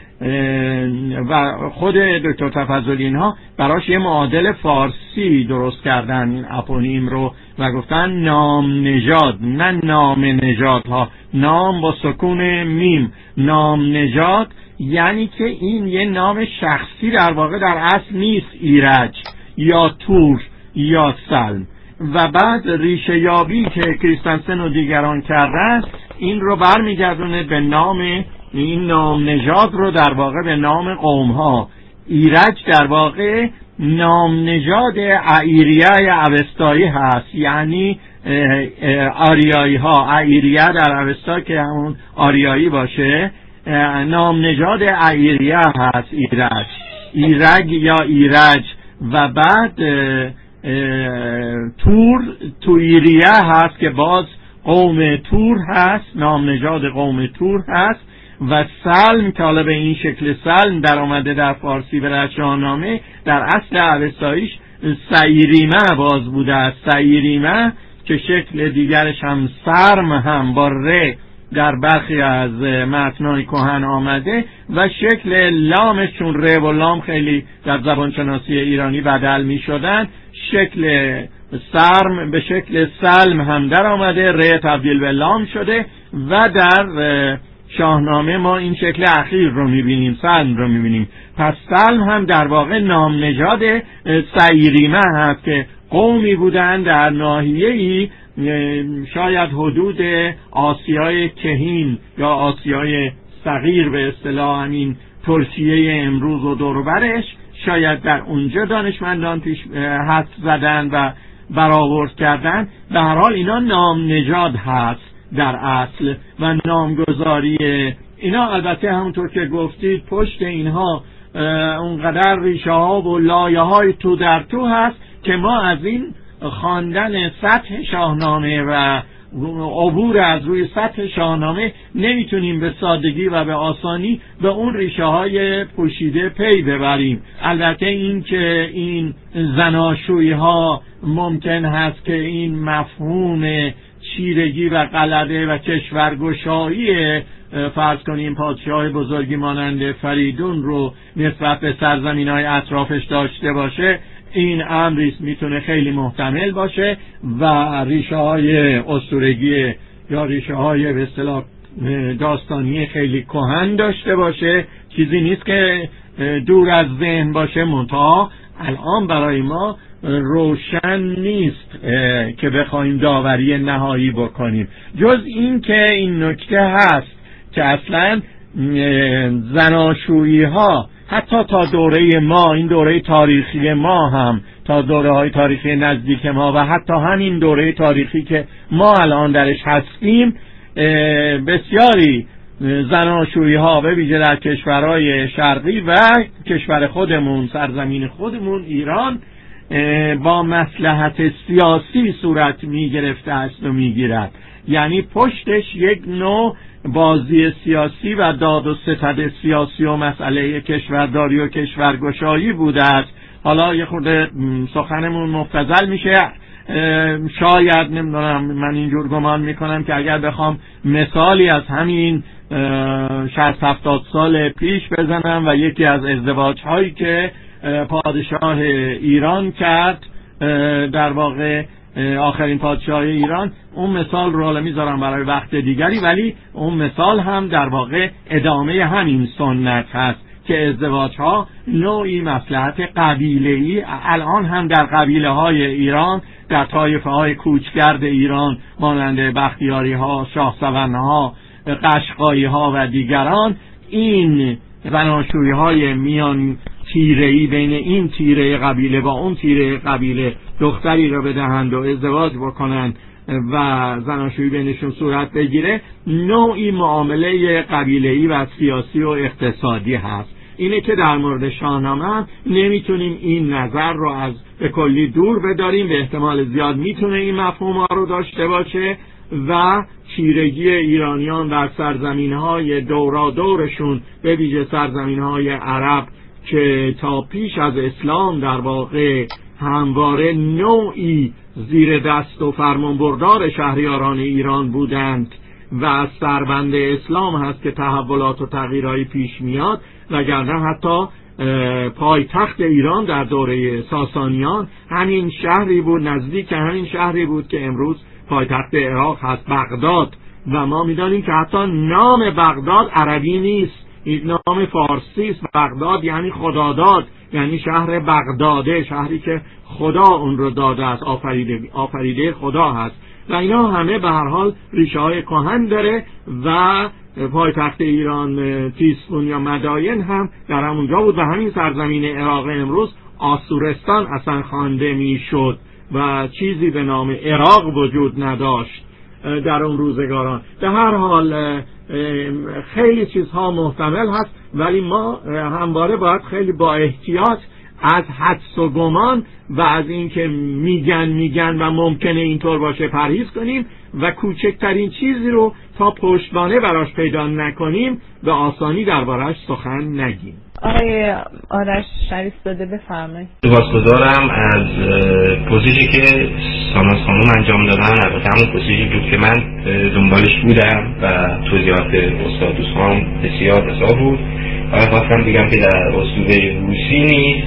و خود دکتر تفضلی اینها براش یه معادل فارسی درست کردن این اپونیم رو و گفتن نام نژاد، نه نام نژادها، نام با سکون میم، نام نژاد، یعنی که این یه نام شخصی در واقع در اصل نیست، ایرج یا تور یا سلم. و بعد ریشه یابی که کریستنسن و دیگران کردن این رو برمیگردونه به نام، این نام نژاد رو در واقع به نام قوم ها. ایرج در واقع نام نژاد ایریای اوستایی هست، یعنی آریایی ها، ایریا در اوستا که همون آریایی باشه، نام نژاد ایریا هست ایرج، ایرج یا ایرج. و بعد تور، تویریا هست که باز قوم تور هست، نام نژاد قوم تور هست. و سلم که حالا به این شکل سلم در آمده در فارسی به شاهنامه، در اصل اوستاییش سیریمه باز بوده است، سیریمه که شکل دیگرش هم سرم هم با ر در برخی از متنای کهن آمده و شکل لامش چون ر و لام خیلی در زبان شناسی ایرانی بدل می شدن، شکل سرم به شکل سلم هم در آمده، ر تبدیل به لام شده و در شاهنامه ما این شکل اخیر رو میبینیم، سلم رو میبینیم. پس سلم هم در واقع نام نژاد سیریمه هست که قومی بودن در ناحیه‌ای شاید حدود آسیای کهین یا آسیای صغیر به اصطلاح همین ترکیه امروز و دور و برش، شاید در اونجا دانشمندان پیش حد زدن و برآورد کردن. به هر حال اینا نام نژاد هست در اصل و نامگذاری اینا. البته همونطور که گفتید پشت اینها اونقدر ریشه ها و لایه های تو در تو هست که ما از این خواندن سطح شاهنامه و عبور از روی سطح شاهنامه نمیتونیم به سادگی و به آسانی به اون ریشه های پوشیده پی ببریم. البته این که این زناشویی ها ممکن هست که این مفهوم چیرگی و غلبه و کشورگشایی فرض کنیم پادشاه بزرگی مانند فریدون رو نسبت به سرزمین‌های اطرافش داشته باشه، این امریست میتونه خیلی محتمل باشه و ریشه های اسطورگی یا ریشه های به اصطلاح داستانی خیلی کهن داشته باشه، چیزی نیست که دور از ذهن باشه. منتها الان برای ما روشن نیست که بخوایم داوری نهایی بکنیم، جز این که این نکته هست که اصلا زناشویی ها حتی تا دوره ما، این دوره تاریخی ما هم، تا دوره های تاریخی نزدیک ما و حتی همین دوره تاریخی که ما الان درش هستیم، بسیاری زناشویی ها به ویژه در کشورهای شرقی و کشور خودمون، سرزمین خودمون ایران، با مصلحت سیاسی صورت می گرفته است و می گیرد. یعنی پشتش یک نوع بازی سیاسی و داد و ستد سیاسی و مسئله کشورداری و کشورگشایی بوده است. حالا یه خورده سخنمون مبتذل میشه، شاید نمیدونم، من اینجور گمان میکنم که اگر بخوام مثالی از همین شصت هفتاد سال پیش بزنم و یکی از ازدواج هایی که پادشاه ایران کرد، در واقع آخرین پادشاه ایران، اون مثال رو حالا میذارم برای وقت دیگری، ولی اون مثال هم در واقع ادامه همین سنت هست که ازدواج ها نوعی مصلحت قبیله‌ای الان هم در قبیله های ایران، در طایفه های کوچگرد ایران مانند بختیاری ها، شاهسوان ها، قشقایی ها و دیگران، این زناشویی های میان تیره‌ای بین این تیره قبیله با اون تیره قبیله دختری را بدهند و ازدواج بکنند و زناشویی بینشون صورت بگیره، نوعی معامله قبیله‌ای و سیاسی و اقتصادی هست. اینه که در مورد شاهنامه هم نمیتونیم این نظر رو از به کلی دور بداریم، به احتمال زیاد میتونه این مفهوم ها رو داشته باشه و چیرگی ایرانیان در سرزمین‌های دورا دورشون، به ویژه سرزمین‌های عرب که تا پیش از اسلام در واقع همواره نوعی زیر دست و فرمانبردار شهریاران ایران بودند و از سربند اسلام هست که تحولات و تغییرهای پیش میاد، وگرنه حتی پایتخت ایران در دوره ساسانیان همین شهری بود، نزدیک همین شهری بود که امروز پایتخت عراق هست، بغداد. و ما میدانیم که حتی نام بغداد عربی نیست، این نام فارسی است. بغداد یعنی خداداد، یعنی شهر بغداده، شهری که خدا اون رو داده است، آفریده آفریده خدا هست. و اینا همه به هر حال ریشه های کهن داره و پایتخت ایران تیسفون یا مداین هم در همونجا بود و همین سرزمین عراق امروز آسورستان اصلا خوانده میشد و چیزی به نام عراق وجود نداشت در اون روزگاران. به هر حال خیلی چیزها محتمل هست، ولی ما همواره باید خیلی با احتیاط از حدس و گمان و از اینکه میگن میگن و ممکنه اینطور باشه پرهیز کنیم و کوچکترین چیزی رو تا پشتوانه براش پیدا نکنیم به آسانی دربارش سخن نگیم. آقای آرش شریف زاده بفرمایید. سپاسگزارم از پروسیجی که ساناز خانم انجام دادن. البته همون پروسیجی بود که من دنبالش بودم و توضیحات استاد دوستان بسیار رسا بود. و خواستم بگم که در اسطوره روسی نیز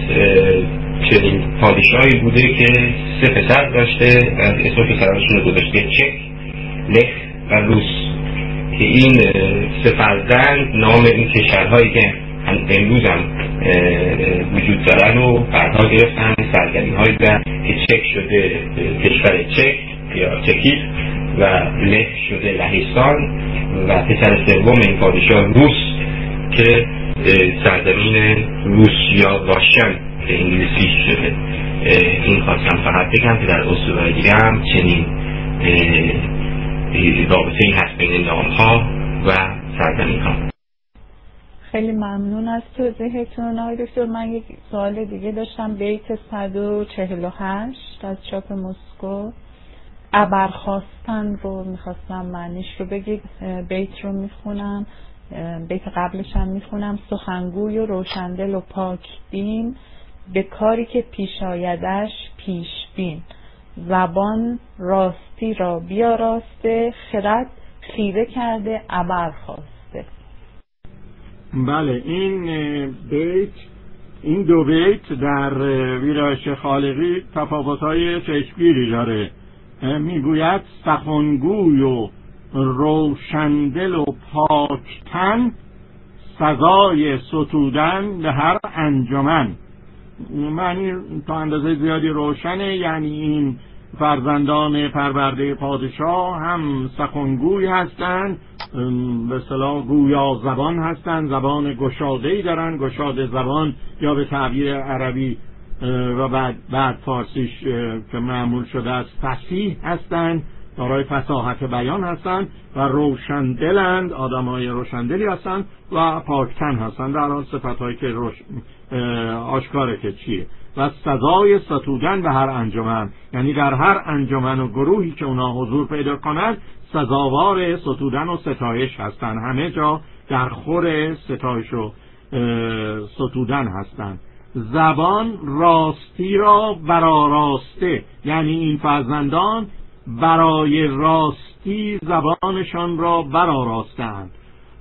چنین پادشاهی بوده که سه پسر داشته، از اسم پسرانشون رو گذاشته چک، لخ و روس، که این سه فرزند نام این کشورهایی که امروز هم وجود دارن و بعدها گرفتن، سرزمین هایی بودن که چک شده کشور چک یا چکیس و لخ شده لهستان و پسر سوم این پادشاه روس که سرزمین روس یا راشن که انگلیسی شده. این خواستم فقط بگم که در اسطوره‌های دیگه هم چنین رابطه‌ای هست بین نام‌ها و سرزمین‌ها. خیلی ممنون از توضیحتون آقای دکتر. من یک سوال دیگه داشتم. بیت صد و چهل و هشت از چاپ مسکو، ابرخواستن رو میخواستم معنیش رو بگید. بیت رو میخونم، بیت قبلش هم میخونم. سخنگوی و روشندل و پاک بین، به کاری که پیش آیدش پیش بین، زبان راستی را بیاراسته، خرد خیره کرده ابر خواسته. بله، این بیت، این دو بیت در ویرایش خالقی تفاوت‌های چشمگیری داره. میگوید سخنگوی و روشندل و پاکتن، سزای ستودن به هر انجمن. معنی تا اندازه زیادی روشنه، یعنی این فرزندان پرورده پادشاه هم سخنگوی هستند، به اصطلاح گویا زبان هستند، زبان گشاده‌ای دارن، گشاده زبان یا به تعبیر عربی و بعد بعد فارسیش که معمول شده است فصیح هستند، دارای فصاحت بیان هستند و روشندلند، آدمای روشندلی هستند و پاکتن هستند. در حال صفت‌هایی که روش آشکاره که چیه. و سزای ستودن به هر انجمن، یعنی در هر انجمن و گروهی که اونا حضور پیدا کنند سزاوار ستودن و ستایش هستند، همه جا در خور ستایش و ستودن هستند. زبان راستی را برآراسته، یعنی این فرزندان برای راستی زبانشان را برآراستند.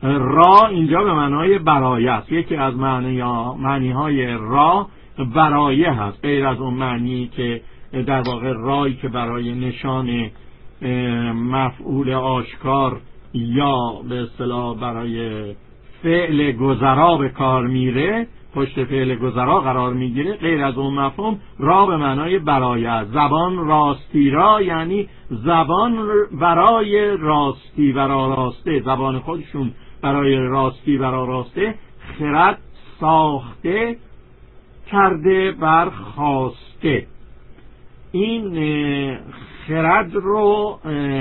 را اینجا به معنای برایه است. یکی از معنی معنی های را برایه هست، غیر از اون معنی که در واقع رایی که برای نشان مفعول آشکار یا به اصطلاح برای فعل گذرا به کار میره، پشت فعل گذرا قرار میگیره. غیر از اون مفهوم را به معنای برایه. زبان راستی را یعنی زبان برای راستی و راسته، زبان خودشون برای راستی و راسته خرد ساخته کرده بر خواسته. این خرد رو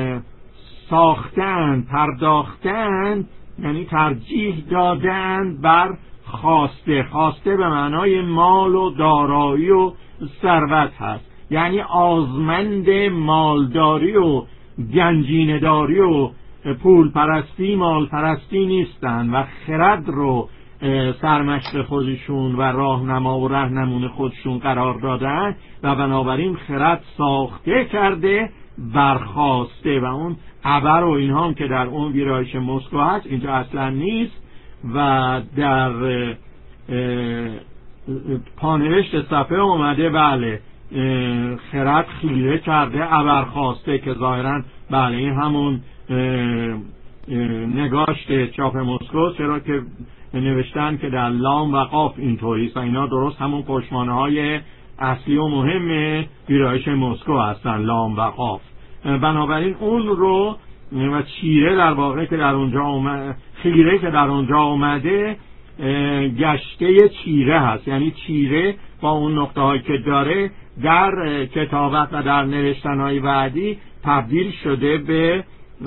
ساختن، پرداختن، یعنی ترجیح دادن بر خواسته. خواسته به معنای مال و دارایی و ثروت هست، یعنی آزمند مالداری و گنجینه‌داری و پول پرستی مال پرستی نیستن و خرد رو سرمشق خودشون و راهنما و رهنمون خودشون قرار دادن و بنابراین خرد ساخته کرده برخواسته. و اون عبر و اینها هم که در اون ویرایش مسکو هست اینجا اصلا نیست و در پانوشت صفحه اومده بله خرد خیره کرده ابرخواسته، که ظاهرا بله این همون نگاشت چاپ مسکو، چرا که نوشتن که در لام و قاف اینطوریست و اینا درست همون پشمانه های اصلی و مهم ویرایش مسکو هستن، لام و قاف. بنابراین اون رو و چیره در واقع که در اونجا اومده، خیره که در اونجا اومده گشته چیره هست، یعنی چیره با اون نقطه هایی که داره در کتابت و در نوشتن های بعدی تبدیل شده به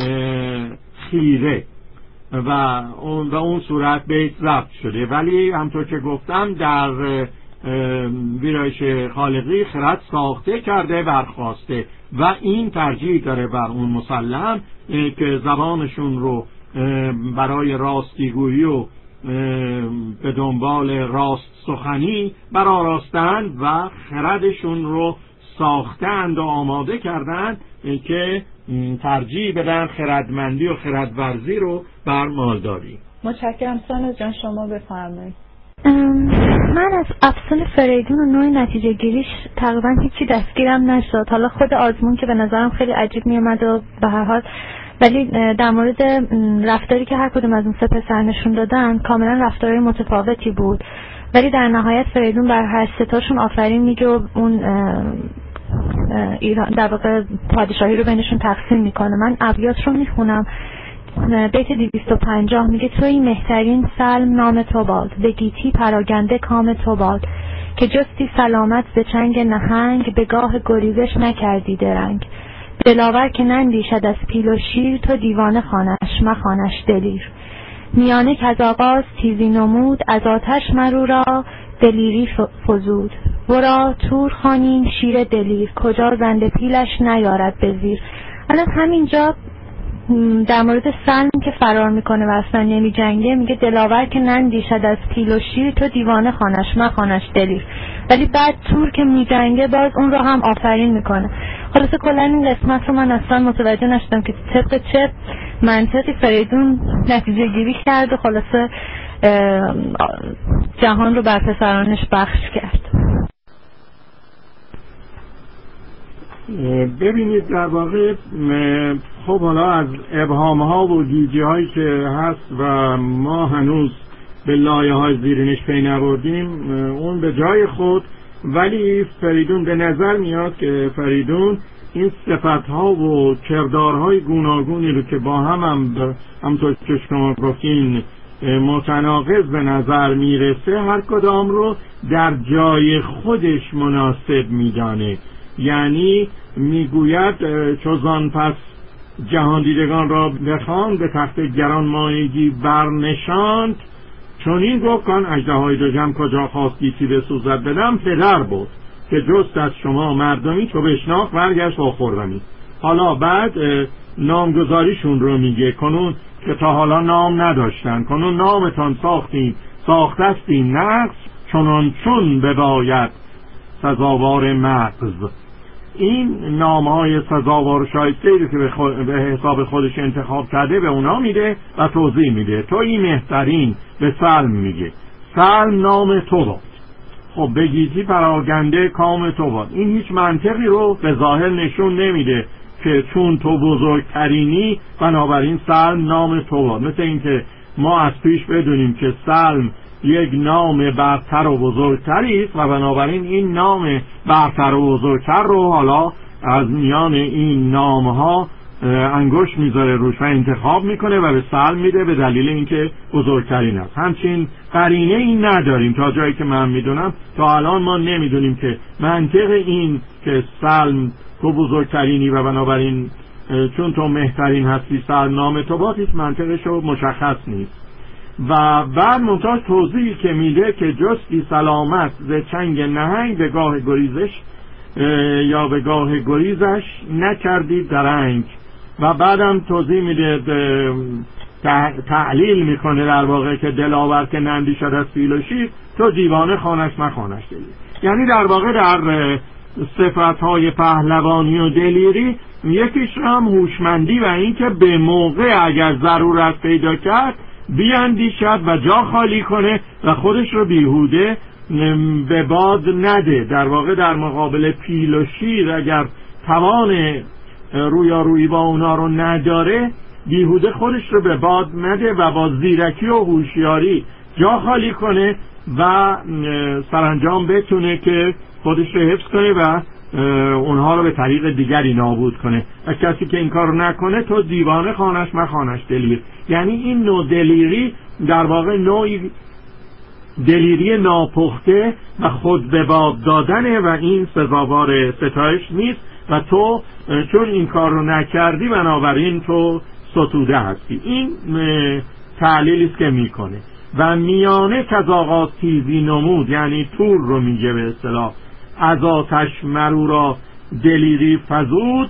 خیره و اون و اون صورت بیت ضبط شده. ولی همطور که گفتم در ویرایش خالقی خرد ساخته کرده برخواسته و این ترجیح داره بر اون مسلم که زبانشون رو برای راستیگویی و به دنبال راست سخنی برآراستند و خردشون رو ساختند و آماده کردند که ترجیح بدن خردمندی و خردورزی رو بر مالداری. متشکرم. ساناز جان شما بفرمایید. من از افسون فریدون و نوع نتیجه گیریش تقریبا هیچی دستگیرم نشد. حالا خود آزمون که به نظرم خیلی عجیب می اومد و به هر حال، ولی در مورد رفتاری که هر کدوم از اون سه پسر نشون دادن کاملا رفتاری متفاوتی بود، ولی در نهایت فریدون بر هر سه تاشون آفرین میگه و اون ایران در واقع پادشاهی رو بینشون تقسیم میکنه. من ابیات رو میخونم. بیت دویست و پنجاه میگه توی مهترین سلم نام تو باد، به گیتی پراگنده کام تو باد، که جستی سلامت ز چنگ نهنگ، به گاه گریزش نکردی درنگ. دلاور که نندیشد از پیل و شیر، تو دیوانه خوانش مخوانش دلیر. میانه که از آغاز تیزی نمود، از آتش مرو را دلیری فزود. ورا تور خوانیم شیر دلیر، کجا زنده پیلش نیارد به زیر. الان همینجا در مورد سلم که فرار میکنه و اصلا نمی جنگه میگه دلاور که نندیشد از پیل و شیر، تو دیوانه خوانش مخوانش دلیر. ولی بعد تور که می جنگه باز اون رو هم آفرین میکنه. خلاصه کلا این قسمت رو من اصلا متوجه نشدم که طبق چه منطقی فریدون نتیجه گیری کرد و خلاصه جهان رو بر پسرانش بخش کرد. ببینید در واقع خب حالا از ابهام ها و گیجی هایی که هست و ما هنوز به لایه های زیرینش پی نبردیم اون به جای خود، ولی فریدون به نظر میاد که فریدون این صفت ها و کردارهای گوناگونی رو که با هم هم همطور که شما گفتین متناقض به نظر میرسه هر کدام رو در جای خودش مناسب میدانه. یعنی میگوید چوزان پس جهان دیدگان را بخوان، به تخت گران مایگی برنشاند. چون این گفت کان اژدهای دو جم کجا خواست گیتی بسوزد بدم، پدر بود که جست از شما مردمی چو بشناخت برگشت با خرمی. حالا بعد نامگذاریشون رو میگه کنون که تا حالا نام نداشتن، کنون نامتان ساختیم ساختستیم نقص، چونان چون بباید سزاوار مغز. این نامهای سزاوار و شایسته که به, خود به حساب خودش انتخاب کرده به اونا میده و توضیح میده. تو این مهترین به سلم میگه، سلم نام تو باد، خب بگیتی پراگنده کام تو باد. این هیچ منطقی رو به ظاهر نشون نمیده که چون تو بزرگترینی بنابراین سلم نام تو باد. مثل اینکه ما از پیش بدونیم که سلم یک نام برتر و بزرگتری است و بنابراین این نام برتر و بزرگتر رو حالا از میان این نامها انگشت میذاره روش و انتخاب میکنه و به سلم میده به دلیل اینکه بزرگترین است. همچین قرینه این نداریم تا جایی که من میدونم. تا الان ما نمیدونیم که منطق این که سلم تو بزرگترینی و بنابراین چون تو مهترین هستی سلم نام تو باد، هیچ منطقش رو مشخص نیست. و بعد منتها توضیحی که میده که جستی سلامت ز چنگ نهنگ به گاه گریزش یا به گاه گریزش نکردی درنگ. و بعدم توضیح میده تعلیل میکنه در واقع که دلاور که نندی شد از فیل و شیر تو دیوانه خانش مخانش دلی. یعنی در واقع در صفتهای پهلوانی و دلیری یکیش هم هوشمندی و اینکه به موقع اگر ضرورت پیدا کرد بیاندیشد و جا خالی کنه و خودش رو بیهوده به باد نده. در واقع در مقابل پیل و شیر اگر توان رویارویی با اونا رو نداره بیهوده خودش رو به باد نده و با زیرکی و هوشیاری جا خالی کنه و سرانجام بتونه که خودش رو حفظ کنه و اونها رو به طریق دیگری نابود کنه. و کسی که این کار رو نکنه تو دیوانه خانش مخانش دلیر. یعنی این نوع دلیری در واقع نوعی دلیری ناپخته و خود به باد دادنه و این سزاوار ستایش نیست و تو چون این کار رو نکردی بنابراین تو ستوده هستی. این تعلیلی است که میکنه. و میانه که از آغاز تیزی نمود، یعنی تور رو میگه به اصطلاح، از آتش مرو را دلیری فزود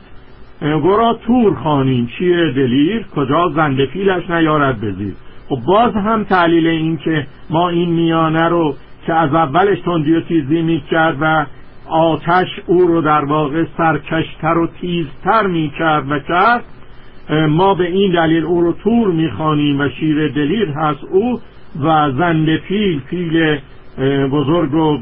ورا تور خوانیم چیه دلیر کجا زنده پیلش نیارد بزیر. و باز هم تعلیل این که ما این میانه رو که از اولش تندی و تیزی میکرد و آتش او رو در واقع سرکشتر و تیزتر میکرد و کرد، ما به این دلیل او رو تور میخوانیم و شیر دلیر هست او و زنده پیل پیل بزرگ و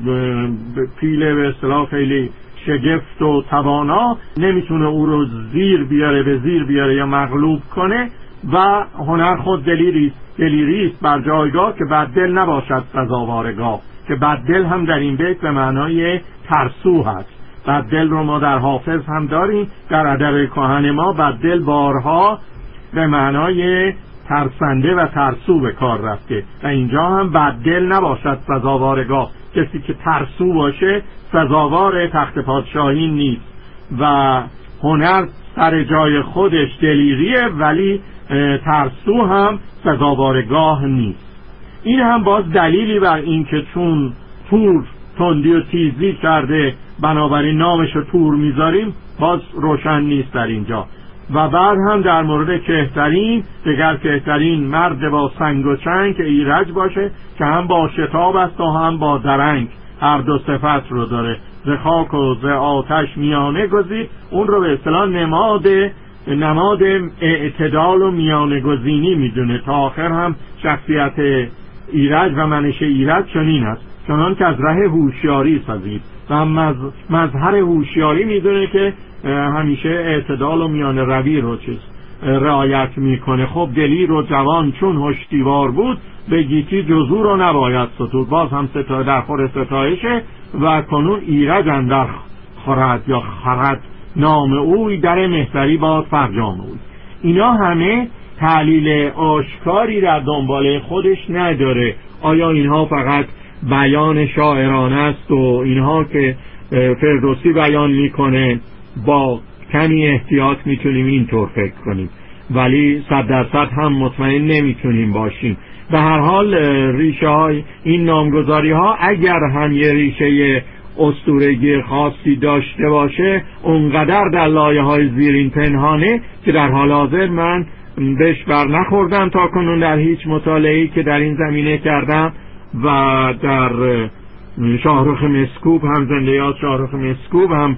پیل به اصطلاح خیلی شگفت و توانا نمیتونه او رو زیر بیاره به زیر بیاره یا مغلوب کنه. و هنر خود دلیری دلیری است بر جایگاه که بد دل نباشد سزاوارگاه، که بد دل هم در این بیت به معنای ترسو هست. بد دل رو ما در حافظ هم داریم، در ادب کهن ما بد دل بارها به معنای ترسنده و ترسو به کار رفته و اینجا هم بد دل نباشد سزاوارگاه. کسی که ترسو باشه سزاوار تخت پادشاهی نیست. و هنر سر جای خودش دلیریه ولی ترسو هم سزاوارگاه نیست. این هم باز دلیلی بر این که چون تور تندی و تیزی کرده بنابراین نامش رو تور میذاریم باز روشن نیست در اینجا. و بعد هم در مورد کهترین دگر کهترین مرد با سنگ و چنگ که ایرج باشه که هم با شتاب است و هم با درنگ، هر دو صفت رو داره. ز خاک و ز آتش میانه گزید، اون رو به اصطلاح نماد نماد اعتدال و میانه گزینی میدونه. تا آخر هم شخصیت ایرج و منش ایرج چنین است، چنان که از ره هوشیاری سازید و مظهر هوشیاری میدونه که همیشه اعتدال و میانه روی رو چیز رعایت میکنه. خب دلیر و جوان چون هشتیوار بود، به گیتی جزو رو نباید ستود. باز هم ستای در خور ستایشه و کنون ایرج اندر خورد یا خرد نام اوی، در مهتری باد فرجام اوی. اینا همه تعلیل آشکاری در دنباله خودش نداره. آیا اینها فقط بیان شاعرانه است و اینها که فردوسی بیان میکنه با کمی احتیاط میتونیم اینطور فکر کنیم، ولی صد درصد هم مطمئن نمیتونیم باشیم. به هر حال ریشه های این نامگذاری ها اگر هم یه ریشه اسطورگی خاصی داشته باشه اونقدر در لایه های زیرین پنهانه که در حال حاضر من بهش بر نخوردم تا کنون در هیچ مطالعه‌ای که در این زمینه کردم. و در شاهرخ مسکوب هم زنده یاد شاهرخ مسکوب هم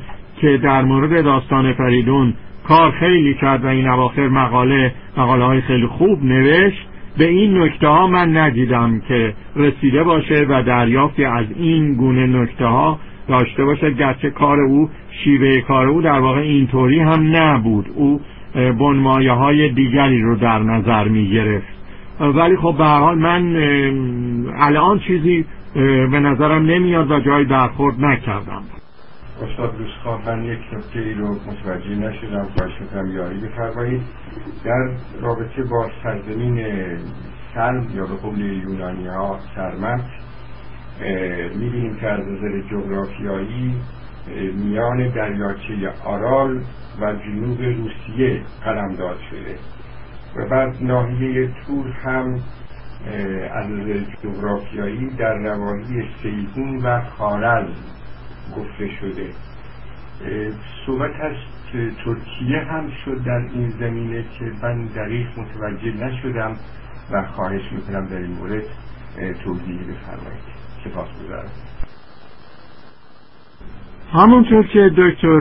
که در مورد داستان فریدون کار خیلی کرد و این اواخر مقاله مقاله های خیلی خوب نوشت، به این نکته ها من ندیدم که رسیده باشه و دریافتی از این گونه نکته ها داشته باشه، گرچه کار او، شیوه کار او در واقع اینطوری هم نبود، او بنمایه های دیگری رو در نظر می گرفت. ولی خب به هر حال من الان چیزی به نظرم نمیاد و جای برخورد نکردم. استاد روزخواه، من یک نکته ای رو متوجه نشدم، خواهش می‌کنم یاری بفرمایید. در رابطه با سرزمین سلم یا به قول یونانی ها سرمت، می‌بینیم که از نظر جغرافیایی میان دریاچه آرال و جنوب روسیه قلمداد شده و بعد ناحیه تور هم از نظر جغرافیایی در نواحی سیهون و خوارزم گفته شده. صحبت از ترکیه هم شد در این زمینه که من دقیق متوجه نشدم و خواهش میکنم در این مورد توضیح بفرمایید. سپاسگزارم. همونطور که دکتر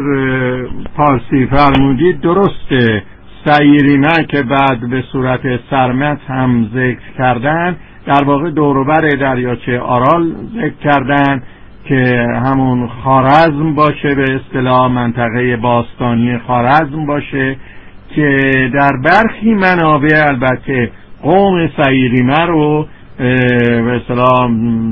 پارسی فرمودید درسته، سیریمه که بعد به صورت سرمت هم ذکر کردن در واقع دوروبر دریاچه آرال ذکر کردن که همون خوارزم باشه، به اصطلاح منطقه باستانی خوارزم باشه که در برخی منابع البته قوم سیریمه رو به اصطلاح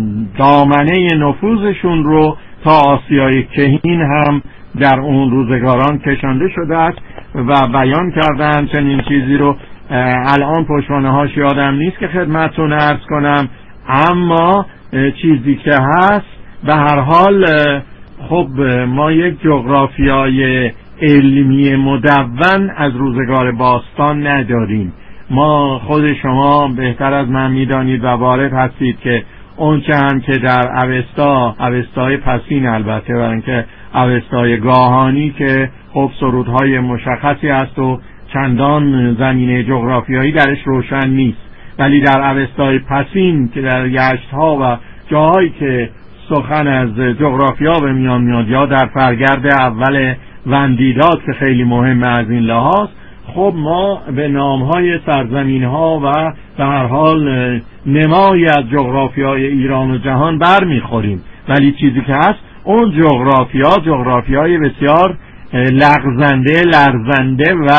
دامنه نفوذشون رو تا آسیای کهین هم در اون روزگاران کشانده شده است و بیان کردن چنین چیزی رو. الان پشتوانه هاش یادم نیست که خدمتتون عرض کنم، اما چیزی که هست به هر حال خب ما یک جغرافیای علمی مدون از روزگار باستان نداریم. ما خود شما بهتر از من میدانید و وارد هستید که اون چه هم که در اوستا، اوستای پسین البته، برای اینکه اوستای گاهانی که خب سرودهای مشخصی هست و چندان زمینه جغرافیایی درش روشن نیست، ولی در اوستای پسین که در یشت‌ها و جاهایی که سخن از جغرافیا به میان میاد یا در فرگرد اول وندیداد که خیلی مهمه از این لحاظ، خب ما به نامهای سرزمین‌ها و به هر حال نمایی از جغرافیای ایران و جهان برمیخوریم، ولی چیزی که هست اون جغرافیا جغرافیای بسیار لغزنده، لرزنده و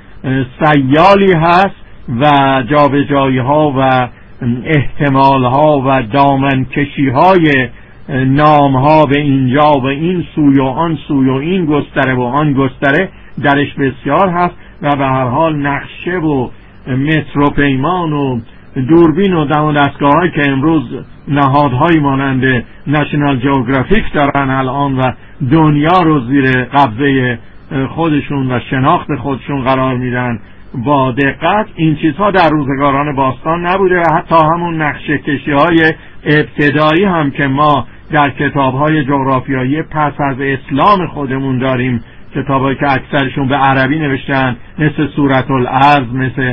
سیالی هست و جابجایی ها و احتمال ها و دامن کشی های نام ها به اینجا و این سوی و آن سوی و این گستره و آن گستره درش بسیار هست و به هر حال نقشه و متر و پیمان و دوربین و دم و دستگاه هایی که امروز نهادهایی مانند نشنال جئوگرافیک دارن الان و دنیا رو زیر قبضه خودشون و شناخت خودشون قرار میدن با دقت، این چیزها در روزگاران باستان نبوده و حتی همون نقشه کشی های ابتدایی هم که ما در کتاب های جغرافیایی پس از اسلام خودمون داریم، کتابایی که اکثرشون به عربی نوشتن مثل سورة الارض، مثل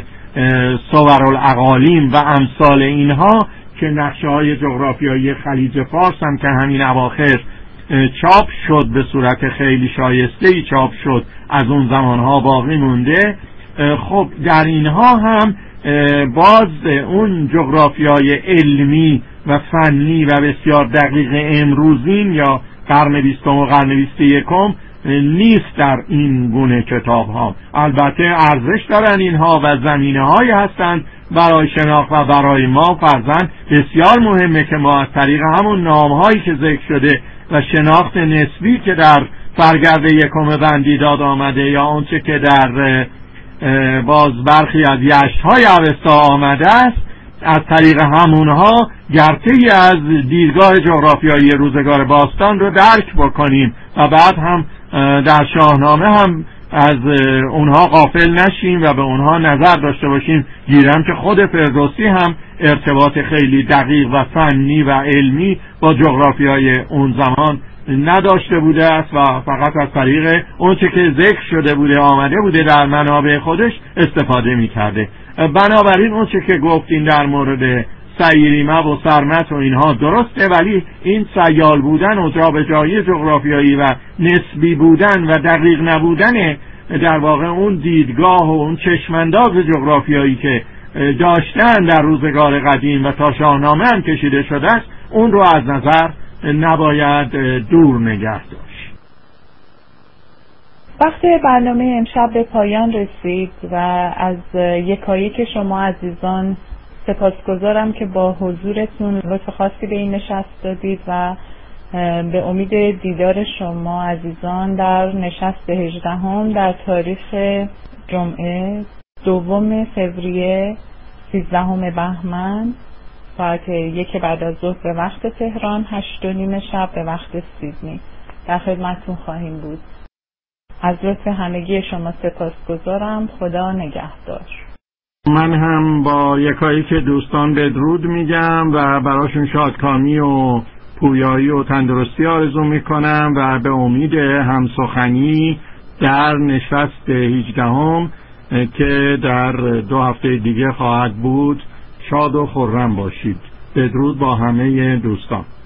صور الاقالیم و امثال اینها که نقشه های جغرافیایی خلیج فارس هم که همین اواخر چاپ شد به صورت خیلی شایسته‌ای چاپ شد از اون زمانها باقی مونده. خب در اینها هم باز اون جغرافیای علمی و فنی و بسیار دقیق امروزین یا قرن بیستم و قرن بیست و یکم نیست در این گونه کتاب ها. البته ارزش دارن اینها و زمینه هایی هستند برای شناخت و برای ما فرزند بسیار مهمه که ما از طریق همون نام هایی که ذکر شده و شناخت نسبی که در فرگرد یکم وندیداد آمده یا اونچه که در باز برخی از یشت های اوستا آمده است، از طریق همونها گرته‌ای از دیدگاه جغرافیایی روزگار باستان رو درک بکنیم و بعد هم در شاهنامه هم از اونها غافل نشیم و به اونها نظر داشته باشیم. گیرم که خود فردوسی هم ارتباط خیلی دقیق و فنی و علمی با جغرافیای اون زمان نداشته بوده است و فقط از طریق اونچه که ذکر شده بوده آمده بوده در منابع خودش استفاده می کرده. بنابراین اونچه که گفتین در مورد سیریمه و سرمت و اینها درسته، ولی این سیال بودن و جابجایی جغرافیایی و نسبی بودن و دقیق نبودن در واقع اون دیدگاه و اون چشمانداز جغرافیایی که داشتن در روزگار قدیم و تا شاهنامه هم کشیده شده است، اون رو از نظر نباید دور نگه داشت. وقت برنامه امشب به پایان رسید و از یکایک شما عزیزان سپاسگزارم که با حضورتون لطف خاصی به این نشست دادید و به امید دیدار شما عزیزان در نشست هجدهم در تاریخ جمعه دوم فوریه سیزدهم بهمن ساعت یک بعد از ظهر به وقت تهران، هشت و نیم شب به وقت سیدنی در خدمتتون خواهیم بود. از لطف همگی شما سپاسگزارم. خدا نگهدار. من هم با یکایی که دوستان بدرود میگم و براشون شادکامی و پویایی و تندرستی آرزو میکنم و به امید همسخنی در نشست هجدهم که در دو هفته دیگه خواهد بود شاد و خرم باشید. بدرود با همه دوستان.